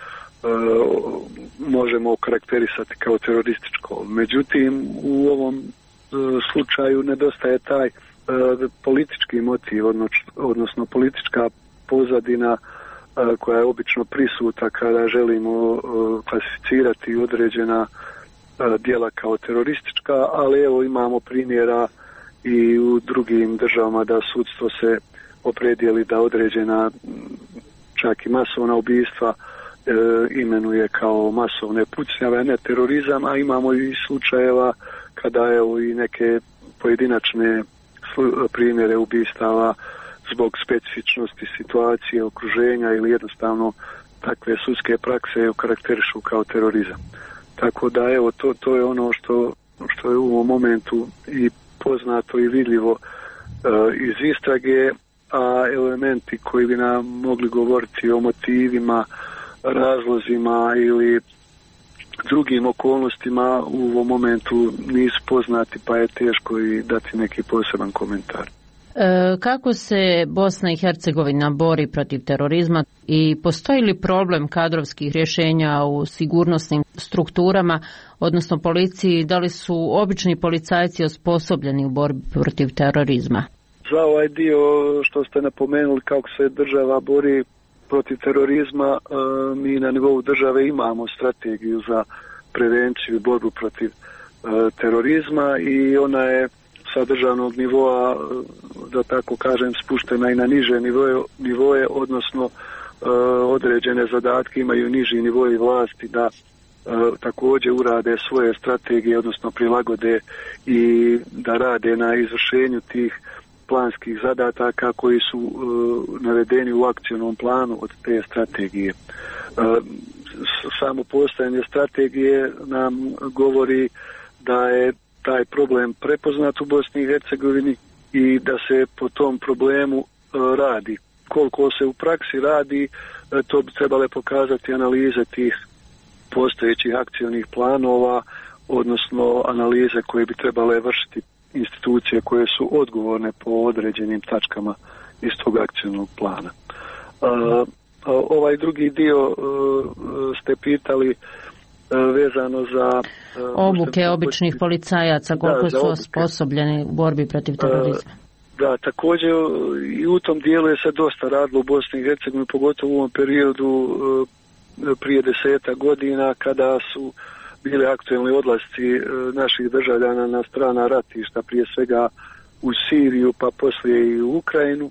možemo okarakterisati kao terorističko. Međutim, u ovom e, slučaju nedostaje taj politički motiv, odnosno politička pozadina koja je obično prisuta kada želimo klasificirati određena djela kao teroristička, ali evo imamo primjera i u drugim državama da sudstvo se opredijeli da određena čak i masovna ubistva imenuje kao masovne pucnjave, ne terorizam, a imamo i slučajeva kada evo i neke pojedinačne primjere ubistava zbog specifičnosti situacije, okruženja ili jednostavno takve sudske prakse okarakterišu kao terorizam. Tako da evo to, to je ono što, što je u ovom momentu i poznato i vidljivo e, iz istrage, a elementi koji bi nam mogli govoriti o motivima, razlozima ili drugim okolnostima u ovom momentu nisu poznati, pa je teško i dati neki poseban komentar. Kako se Bosna i Hercegovina bori protiv terorizma i postoji li problem kadrovskih rješenja u sigurnosnim strukturama, odnosno policiji, da li su obični policajci osposobljeni u borbi protiv terorizma? Za ovaj dio što ste napomenuli kako se država bori protiv terorizma, mi na nivou države imamo strategiju za prevenciju i borbu protiv terorizma i ona je sa državnog nivoa, da tako kažem, spuštena i na niže nivoje, nivoje odnosno određene zadatke imaju niži nivoji vlasti da također urade svoje strategije, odnosno prilagode i da rade na izvršenju tih planskih zadataka koji su uh, navedeni u akcionom planu od te strategije. Uh, samo postojanje strategije nam govori da je taj problem prepoznat u Bosni i Hercegovini i da se po tom problemu uh, radi. Koliko se u praksi radi, uh, to bi trebale pokazati analize tih postojećih akcionih planova, odnosno analize koje bi trebale vršiti institucije koje su odgovorne po određenim tačkama iz tog akcijnog plana. Uh, ovaj drugi dio uh, ste pitali uh, vezano za uh, obuke običnih policajaca, koliko da, su osposobljeni u borbi protiv terorizma. Uh, da, također i u tom dijelu je se dosta radilo u Bosni i Hercegovini, pogotovo u ovom periodu uh, prije deseta godina kada su bili aktualni odlasci naših državljana na strana ratišta, prije svega u Siriju, pa poslije i u Ukrajinu.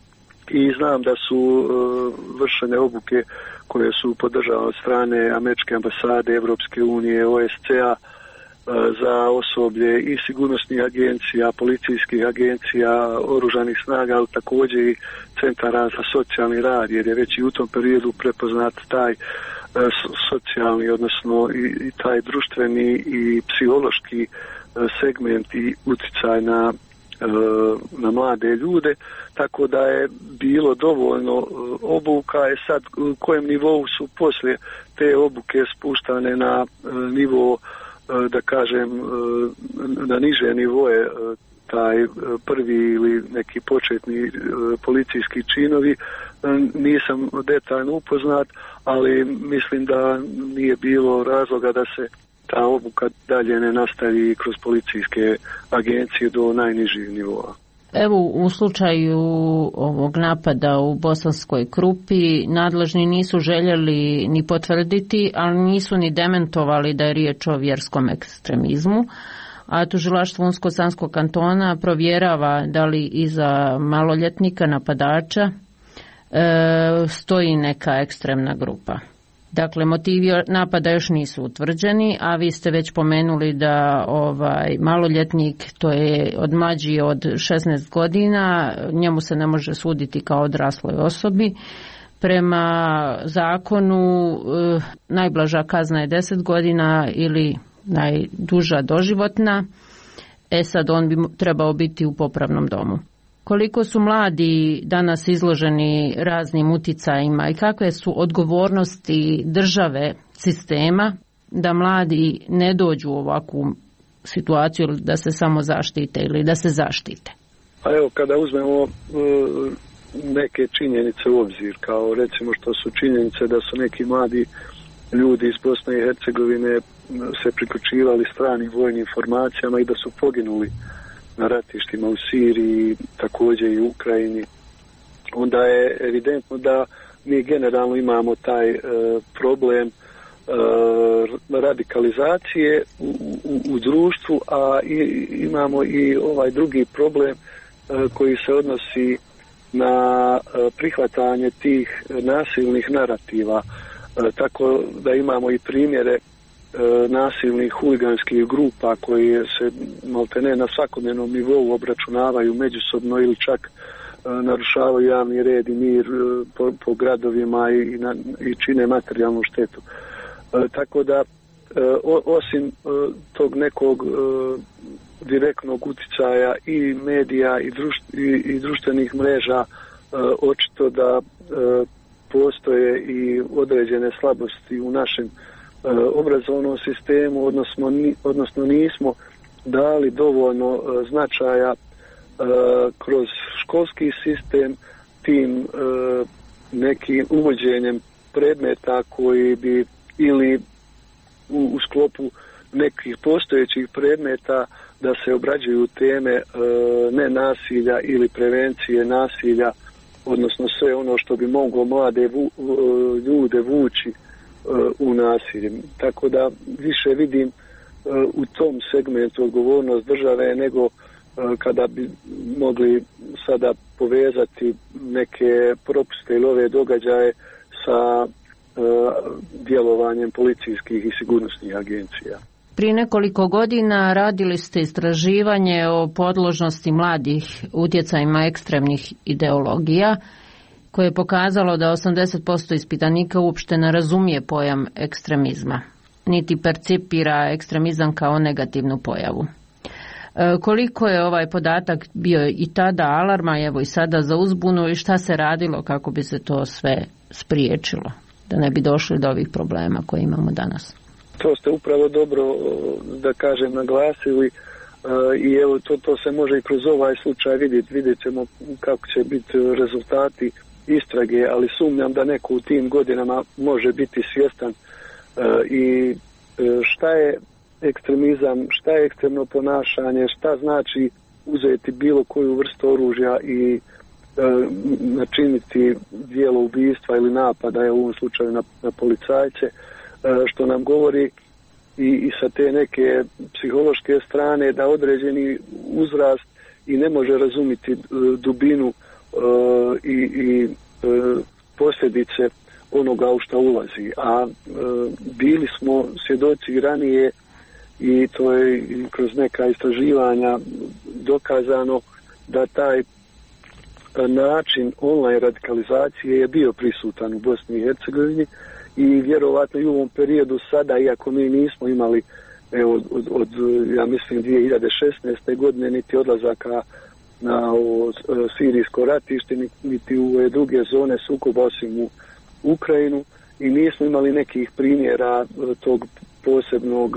I znam da su uh, vršene obuke koje su podržane od strane Američke ambasade, Evropske unije, O S C-a uh, za osoblje i sigurnosnih agencija, policijskih agencija, oružanih snaga, ali također i centara za socijalni rad, jer je već i u tom periodu prepoznat taj socijalni, odnosno i, i taj društveni i psihološki segment i utjecaj na, na mlade ljude, tako da je bilo dovoljno obuka. Je sad u kojem nivou su poslije te obuke spuštane na nivo, da kažem, na niže nivoje, taj prvi ili neki početni policijski činovi, nisam detaljno upoznat, ali mislim da nije bilo razloga da se ta obuka dalje ne nastavi kroz policijske agencije do najnižih nivoa. Evo, u slučaju ovog napada u Bosanskoj Krupi nadležni nisu željeli ni potvrditi, ali nisu ni dementovali da je riječ o vjerskom ekstremizmu. A tužilaštvo Unsko-Sanskog kantona provjerava da li iza maloljetnika napadača e, stoji neka ekstremna grupa. Dakle, motivi napada još nisu utvrđeni, a vi ste već pomenuli da ovaj maloljetnik, to je od mlađi od šesnaest godina, njemu se ne može suditi kao odrasloj osobi. Prema zakonu e, najblaža kazna je deset godina ili najduža doživotna. E sad on bi trebao biti u popravnom domu. Koliko su mladi danas izloženi raznim uticajima i kakve su odgovornosti države, sistema, da mladi ne dođu u ovakvu situaciju da se samo zaštite ili da se zaštite? Pa evo, kada uzmemo uh, neke činjenice u obzir, kao recimo što su činjenice da su neki mladi ljudi iz Bosne i Hercegovine se priključivali stranim vojnim formacijama i da su poginuli na ratištima u Siriji, također i u Ukrajini, onda je evidentno da mi generalno imamo taj e, problem e, radikalizacije u, u, u društvu, a i, imamo i ovaj drugi problem e, koji se odnosi na e, prihvatanje tih nasilnih narativa, e, tako da imamo i primjere nasilnih huliganskih grupa koji se maltene na svakodnevnom nivou obračunavaju međusobno ili čak narušavaju javni red i mir po, po gradovima i, na, i čine materijalnu štetu. Tako da o, osim tog nekog direktnog uticaja i medija i, društ, i, i društvenih mreža, očito da postoje i određene slabosti u našem obrazovnom sistemu, odnosno, odnosno nismo dali dovoljno značaja kroz školski sistem tim nekim uvođenjem predmeta koji bi ili u, u sklopu nekih postojećih predmeta da se obrađuju teme e, nenasilja ili prevencije nasilja, odnosno sve ono što bi moglo mlade vu, ljude vući e, u nasilje. Tako da više vidim e, u tom segmentu odgovornost države nego e, kada bi mogli sada povezati neke propuste ili ove događaje sa e, djelovanjem policijskih i sigurnosnih agencija. Prije nekoliko godina radili ste istraživanje o podložnosti mladih utjecajima ekstremnih ideologija koje je pokazalo da osamdeset posto ispitanika uopšte ne razumije pojam ekstremizma, niti percipira ekstremizam kao negativnu pojavu. E, koliko je ovaj podatak bio i tada alarma, evo i sada za uzbunu, i šta se radilo kako bi se to sve spriječilo, da ne bi došli do ovih problema koje imamo danas? To ste upravo dobro, da kažem, naglasili i evo to, to se može i kroz ovaj slučaj vidjeti. Vidjet ćemo kako će biti rezultati istrage, ali sumnjam da neko u tim godinama može biti svjestan i šta je ekstremizam, šta je ekstremno ponašanje, šta znači uzeti bilo koju vrstu oružja i načiniti djelo ubistva ili napada, u ovom slučaju na, na policajce, što nam govori i, i sa te neke psihološke strane da određeni uzrast i ne može razumjeti dubinu uh, i, i uh, posljedice onoga u što ulazi. A uh, bili smo svjedoci ranije i to je i kroz neka istraživanja dokazano da taj način online radikalizacije je bio prisutan u Bosni i Hercegovini i vjerovatno i u ovom periodu sada, iako mi nismo imali evo, od, od, ja mislim, dvije hiljade šesnaeste. godine niti odlazaka na o, sirijsko ratište, niti u ove druge zone sukoba osim u Ukrajinu i nismo imali nekih primjera tog posebnog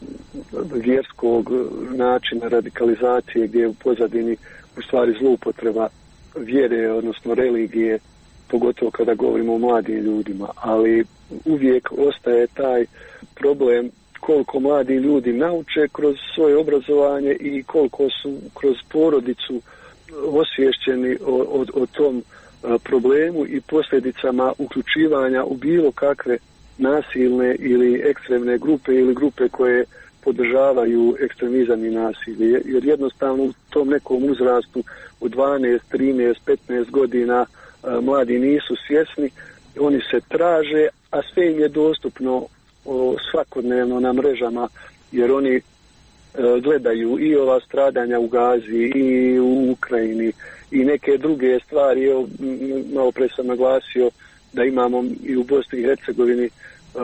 vjerskog načina radikalizacije gdje je u pozadini u stvari zloupotreba vjere, odnosno religije, pogotovo kada govorimo o mladim ljudima, ali uvijek ostaje taj problem koliko mladi ljudi nauče kroz svoje obrazovanje i koliko su kroz porodicu osvješćeni o, o, o tom problemu i posljedicama uključivanja u bilo kakve nasilne ili ekstremne grupe ili grupe koje podržavaju ekstremizam i nasilje. Jer jednostavno u tom nekom uzrastu u dvanaest, trinaest, petnaest godina mladi nisu svjesni, oni se traže, a sve im je dostupno o, svakodnevno na mrežama, jer oni e, gledaju i ova stradanja u Gazi i u Ukrajini i neke druge stvari. Evo, malo pre sam naglasio da imamo i u Bosni i Hercegovini e,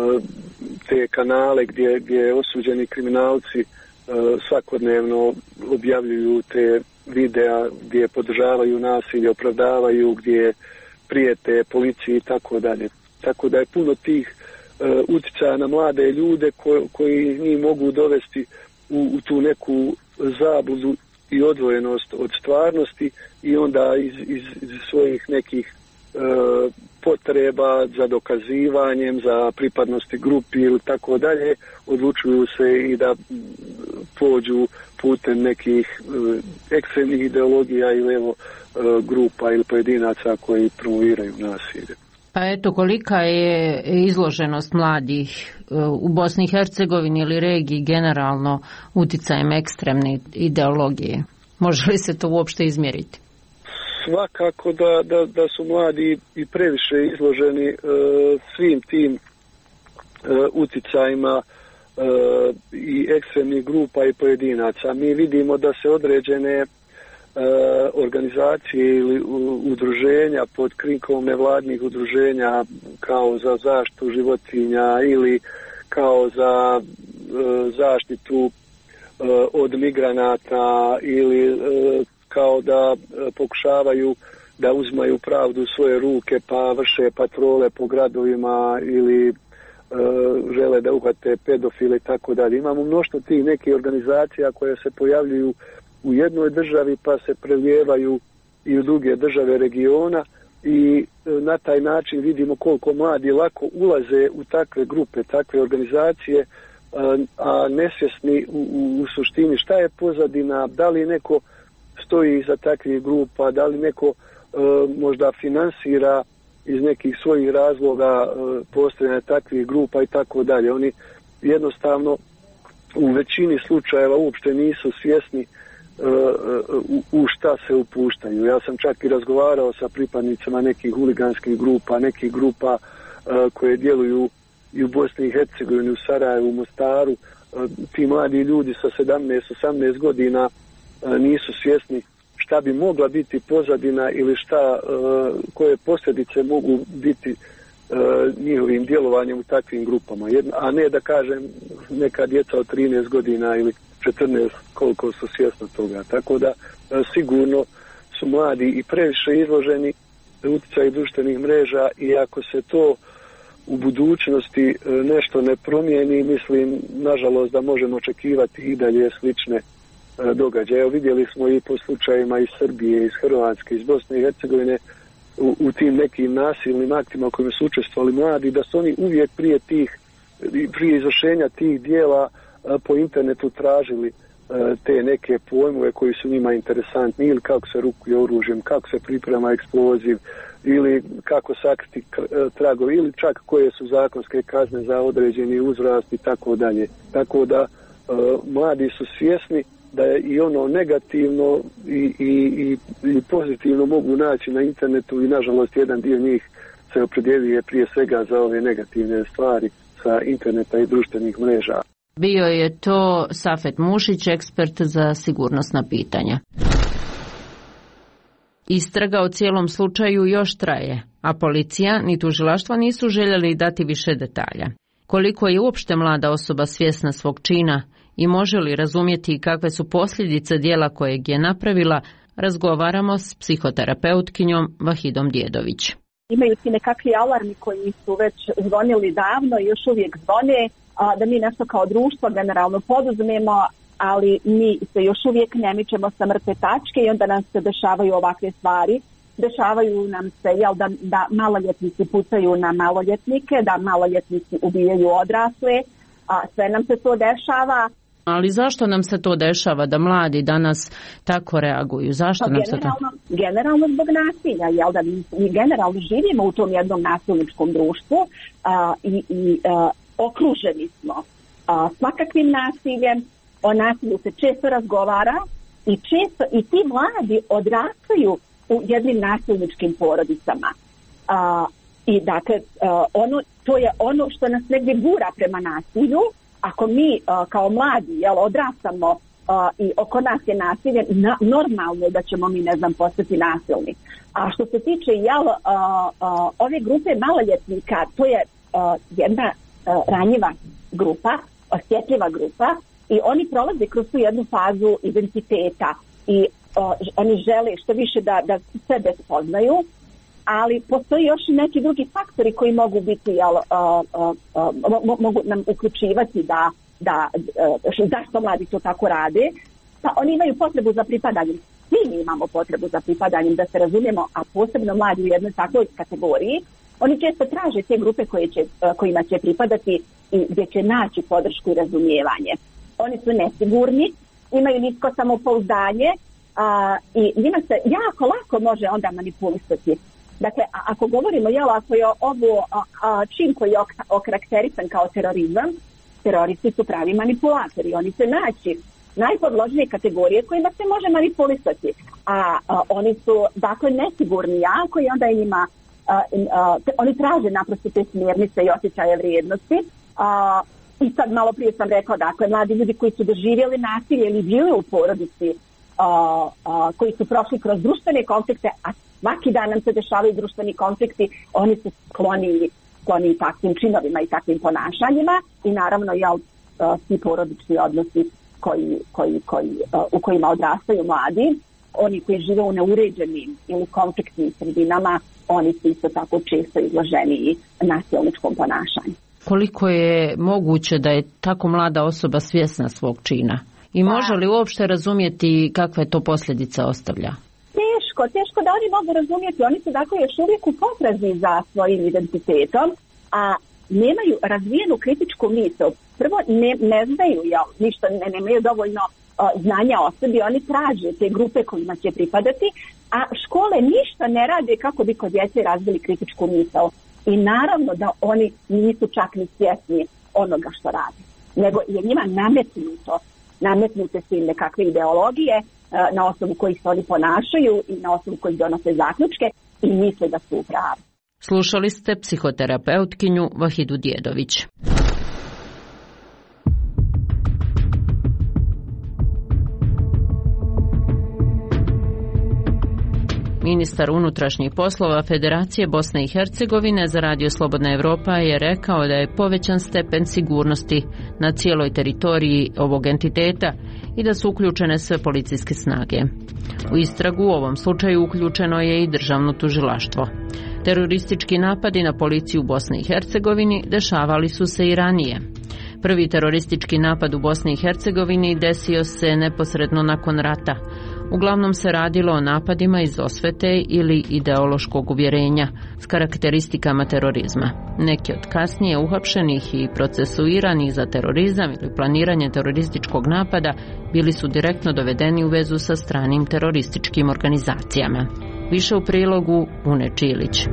te kanale gdje, gdje osuđeni kriminalci e, svakodnevno objavljuju te videa gdje podržavaju nasilje, opravdavaju, gdje prijete policiji i tako dalje. Tako da je puno tih e, utjecaja na mlade ljude ko, koji njih mogu dovesti u, u tu neku zabludu i odvojenost od stvarnosti i onda iz, iz, iz svojih nekih e, potreba za dokazivanjem, za pripadnosti grupi ili tako dalje, odlučuju se i da pođu putem nekih e, ekstremnih ideologija ili evo e, grupa ili pojedinaca koji promoviraju nasilje. Pa eto, kolika je izloženost mladih u Bosni i Hercegovini ili regiji generalno uticajem ekstremne ideologije? Može li se to uopšte izmjeriti? Svakako da, da, da su mladi i previše izloženi e, svim tim e, uticajima e, i ekstremnih grupa i pojedinaca. Mi vidimo da se određene e, organizacije ili udruženja pod krinkom nevladnih udruženja kao za zaštitu životinja ili kao za e, zaštitu e, od migranata ili e, kao da e, pokušavaju da uzmaju pravdu u svoje ruke pa vrše patrole po gradovima ili e, žele da uhvate pedofile i tako dalje. Imamo mnoštvo tih nekih organizacija koje se pojavljuju u jednoj državi pa se prelijevaju i u druge države regiona i na taj način vidimo koliko mladi lako ulaze u takve grupe, takve organizacije, a nesvjesni u, u, u suštini šta je pozadina, da li neko stoji iza takvih grupa, da li neko e, možda finansira iz nekih svojih razloga e, postojanja takvih grupa i tako dalje. Oni jednostavno u većini slučajeva uopšte nisu svjesni e, u, u šta se upuštaju. Ja sam čak i razgovarao sa pripadnicama nekih huliganskih grupa, nekih grupa e, koje djeluju i u Bosni i Hercegovini, u Sarajevu, u Mostaru. E, ti mladi ljudi sa sedamnaest osamnaest godina nisu svjesni šta bi mogla biti pozadina ili šta, koje posljedice mogu biti njihovim djelovanjem u takvim grupama. A ne da kažem neka djeca od trinaest godina ili četrnaest koliko su svjesni toga. Tako da sigurno su mladi i previše izloženi utjecaju društvenih mreža i ako se to u budućnosti nešto ne promijeni, mislim, nažalost, da možemo očekivati i dalje slične događaja. Evo, vidjeli smo i po slučajima iz Srbije, iz Hrvatske, iz Bosne i Hercegovine u, u tim nekim nasilnim aktima u kojima su učestvovali mladi, da su oni uvijek prije tih, prije izvršenja tih dijela po internetu tražili te neke pojmove koji su njima interesantni, ili kako se rukuje oružjem, kako se priprema eksploziv, ili kako sakriti tragovi, ili čak koje su zakonske kazne za određeni uzrast i tako dalje. Tako da mladi su svjesni da je i ono negativno i, i, i, i pozitivno mogu naći na internetu i nažalost jedan dio njih se opredjeljuje prije svega za ove negativne stvari sa interneta i društvenih mreža. Bio je to Safet Mušić, ekspert za sigurnosna pitanja. Istraga o cijelom slučaju još traje, a policija ni tužilaštvo nisu željeli dati više detalja. Koliko je uopšte mlada osoba svjesna svog čina i može li razumjeti kakve su posljedice djela kojeg je napravila, razgovaramo s psihoterapeutkinjom Vahidom Djedović. Imaju ti nekakvi alarmi koji su već zvonili davno i još uvijek zvone, a, da mi nešto kao društvo generalno poduzmemo, ali mi se još uvijek ne mičemo sa mrtve tačke i onda nam se dešavaju ovakve stvari. Dešavaju nam se jel, da, da maloljetnici pucaju na maloljetnike, da maloljetnici ubijaju odrasle, a sve nam se to dešava. Ali zašto nam se to dešava da mladi danas tako reaguju? Zašto pa nam generalno, se to... generalno zbog nasilja, jel da mi, mi generalno živimo u tom jednom nasilničkom društvu a, i, i a, okruženi smo a, svakakvim nasiljem, o nasilju se često razgovara i često i ti mladi odrastaju u jednim nasilničkim porodicama. A, I dakle, a, ono, to je ono što nas negdje gura prema nasilju. Ako mi a, kao mladi jel, odrastamo a, i oko nas je nasilje, na, normalno je da ćemo mi, ne znam, postati nasilni. A što se tiče jel, a, a, ove grupe maloljetnika, to je a, jedna a, ranjiva grupa, osjetljiva grupa i oni prolaze kroz tu jednu fazu identiteta i a, oni žele što više da, da sebe spoznaju, ali postoji još i neki drugi faktori koji mogu biti, jel, a, a, a, mo, mogu nam uključivati da, da a, zašto mladi to tako rade. Pa oni imaju potrebu za pripadanjem. Svi mi imamo potrebu za pripadanjem, da se razumijemo, a posebno mladi u jednoj takvoj kategoriji. Oni često traže te grupe koje će, kojima će pripadati i gdje će naći podršku i razumijevanje. Oni su nesigurni, imaju nisko samopouzdanje a, i njima se jako lako može onda manipulisati. Dakle, a, ako govorimo, jel, ako je ovo a, a, čin koji je ok, okarakterisan kao terorizam, teroristi su pravi manipulatori. Oni se naći najpodložnije kategorije kojima se može manipulisati. A, a oni su, dakle, nesigurni jako i onda ima, a, a, te, oni traže naprosto te smjernice i osjećaje vrijednosti. A, I sad malo prije sam rekla, dakle, mladi ljudi koji su doživjeli nasilje ili bili u porodici, a, a, koji su prošli kroz društvene konflikte, a svaki dan nam se dešavaju društveni konflikti, oni su skloni, skloni takvim činovima i takvim ponašanjima i naravno, jel, svi porodični odnosi koji, koji, koji, u kojima odrastaju mladi, oni koji žive u neuređenim ili konfliktnim sredinama, oni su isto tako često izloženi nasilničkom ponašanju. Koliko je moguće da je tako mlada osoba svjesna svog čina? I može li uopšte razumjeti kakve to posljedice ostavlja? Teško, teško da oni mogu razumjeti. Oni su dakle još uvijek u potrazi za svojim identitetom, a nemaju razvijenu kritičku misao. Prvo ne, ne znaju, ja, ništa, ne, nemaju dovoljno uh, znanja o sebi, oni traže te grupe kojima će pripadati, a škole ništa ne rade kako bi kod djece razvili kritičku misao. I naravno da oni nisu čak ni svjesni onoga što rade, nego je njima nametnuto, nametnute su im nekakve ideologije uh, na osnovu kojih se oni ponašaju i na osnovu kojih donose zaključke i misle da su u pravu. Slušali ste psihoterapeutkinju Vahidu Djedović. Ministar unutrašnjih poslova Federacije Bosne i Hercegovine za Radio Slobodna Evropa je rekao da je povećan stepen sigurnosti na cijeloj teritoriji ovog entiteta i da su uključene sve policijske snage. U istragu u ovom slučaju uključeno je i državno tužilaštvo. Teroristički napadi na policiju u Bosni i Hercegovini dešavali su se i ranije. Prvi teroristički napad u Bosni i Hercegovini desio se neposredno nakon rata. Uglavnom se radilo o napadima iz osvete ili ideološkog uvjerenja s karakteristikama terorizma. Neki od kasnije uhapšenih i procesuiranih za terorizam ili planiranje terorističkog napada bili su direktno dovedeni u vezu sa stranim terorističkim organizacijama. Više u prilogu Une Čilić.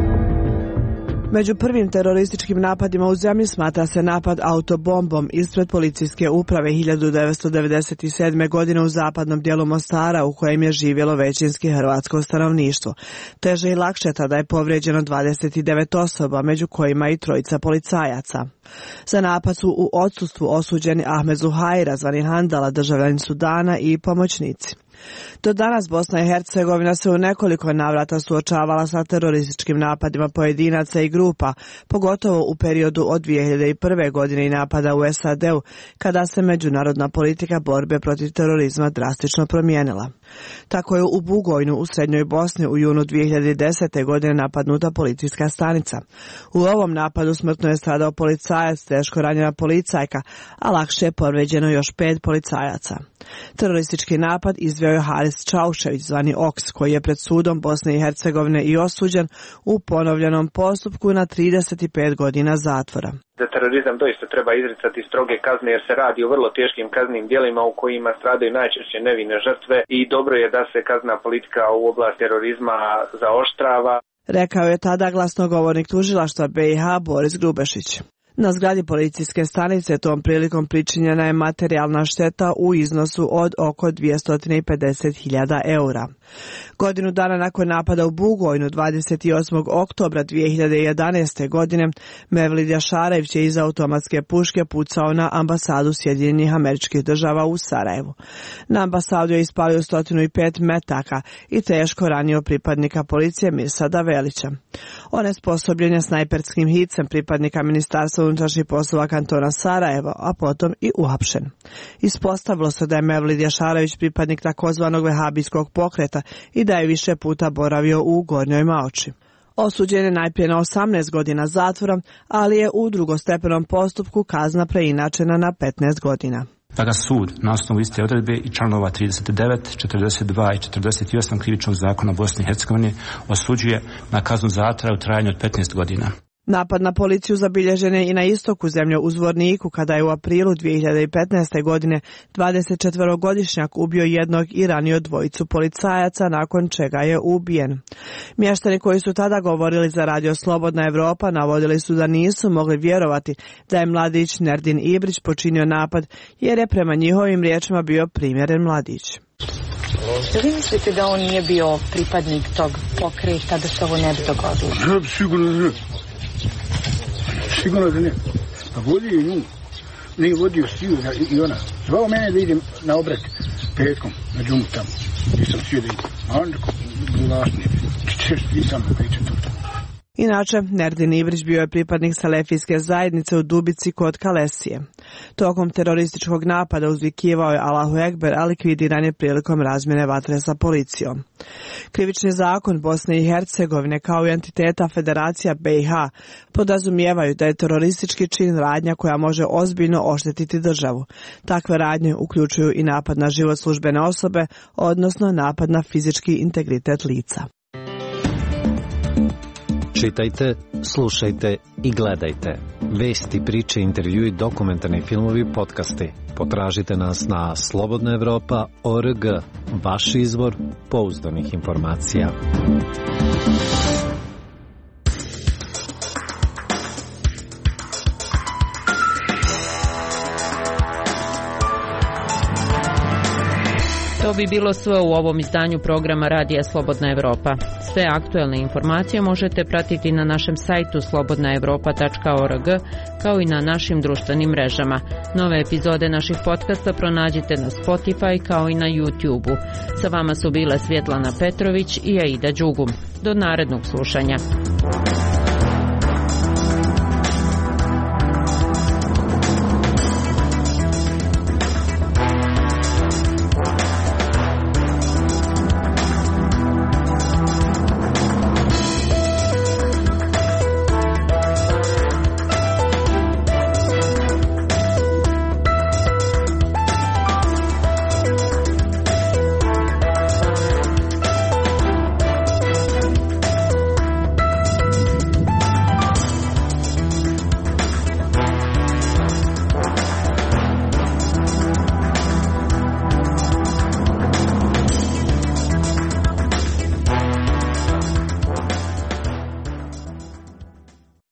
Među prvim terorističkim napadima u zemlji smatra se napad autobombom ispred policijske uprave hiljadu devetsto devedeset sedme. godine u zapadnom dijelu Mostara u kojem je živjelo većinski hrvatsko stanovništvo. Teže i lakše tada je povrijeđeno dvadeset devet osoba, među kojima i trojica policajaca. Za napad su u odsustvu osuđeni Ahmed Zuhajra, zvani Handala, državljanin Sudana i pomoćnici. Do danas Bosna i Hercegovina se u nekoliko navrata suočavala sa terorističkim napadima pojedinaca i grupa, pogotovo u periodu od dvije hiljade prve. godine i napada u S A D-u, kada se međunarodna politika borbe protiv terorizma drastično promijenila. Tako je u Bugojnu u Srednjoj Bosni u junu dvije hiljade desete. godine napadnuta policijska stanica. U ovom napadu smrtno je stradao policajac, teško ranjena policajka, a lakše je povrijeđeno još pet policajaca. Teroristički napad izveo je Haris Čaušević, zvani Oks, koji je pred sudom Bosne i Hercegovine i osuđen u ponovljenom postupku na trideset pet godina zatvora. Za terorizam doista treba izricati stroge kazne jer se radi o vrlo teškim kaznim djelima u kojima stradaju najčešće nevine žrtve i dobro je da se kazna politika u oblasti terorizma zaoštrava. Rekao je tada glasnogovornik tužilaštva B i H Boris Grubešić. Na zgradi policijske stanice tom prilikom pričinjena je materijalna šteta u iznosu od oko dvjesto pedeset hiljada eura. Godinu dana nakon napada u Bugojnu, dvadeset osmog oktobra dvije hiljade jedanaeste. godine, Mevlid Jašarević je iz automatske puške pucao na ambasadu Sjedinjenih Američkih Država u Sarajevu. Na ambasadu je ispalio sto pet metaka i teško ranio pripadnika policije Mirsada Velića. Onesposobljen je snajperskim hicem pripadnika Ministarstva unutrašnjih poslova kantona Sarajevo, a potom i uhapšen. Ispostavilo se da je Mevlid Jašarević pripadnik takozvanog vehabijskog pokreta i da je više puta boravio u Gornjoj Maoči. Osuđen je najprije na osamnaest godina zatvora, ali je u drugostepenom postupku kazna preinačena na petnaest godina. Da ga sud na osnovu iste odredbe i članova trideset devet, četrdeset dva i četrdeset osam krivičnog zakona Bosne i Hercegovine osuđuje na kaznu zatvora u trajanju od petnaest godina. Napad na policiju zabilježen je i na istoku zemlje u Zvorniku, kada je u aprilu dvije hiljade petnaeste. godine dvadesetčetvorogodišnjak ubio jednog i ranio dvojicu policajaca, nakon čega je ubijen. Mještani koji su tada govorili za Radio Slobodna Evropa navodili su da nisu mogli vjerovati da je mladić Nerdin Ibrić počinio napad, jer je prema njihovim riječima bio primjeren mladić. Da vi mislite da on nije bio pripadnik tog pokreta, da se ovo ne bi dogodilo? Ne, sigurno ne. Sigurno da ne. Pa vodio je nju. Nije vodio stiju i ona. Zvao mene da idem na obrat petkom na džumu tamo. Nisam htio da idem. A on rekao, glasnije. Češ ti sam pričati o tome. Inače, Nerdin Ibrić bio je pripadnik salefijske zajednice u Dubici kod Kalesije. Tokom terorističkog napada uzvikivao je Allahu Ekber, a likvidiran je prilikom razmjene vatre sa policijom. Krivični zakon Bosne i Hercegovine kao i entiteta Federacija B i H podrazumijevaju da je teroristički čin radnja koja može ozbiljno oštetiti državu. Takve radnje uključuju i napad na život službene osobe, odnosno napad na fizički integritet lica. Čitajte, slušajte i gledajte. Vesti, priče, intervjui, dokumentarni filmovi, podcasti. Potražite nas na slobodna evropa tačka org. Vaš izvor pouzdanih informacija. To bi bilo sve u ovom izdanju programa Radija Slobodna Evropa. Sve aktuelne informacije možete pratiti na našem sajtu slobodna evropa tačka org, kao i na našim društvenim mrežama. Nove epizode naših podcasta pronađite na Spotify kao i na YouTube-u. Sa vama su bile Svjetlana Petrović i Aida Đugum. Do narednog slušanja.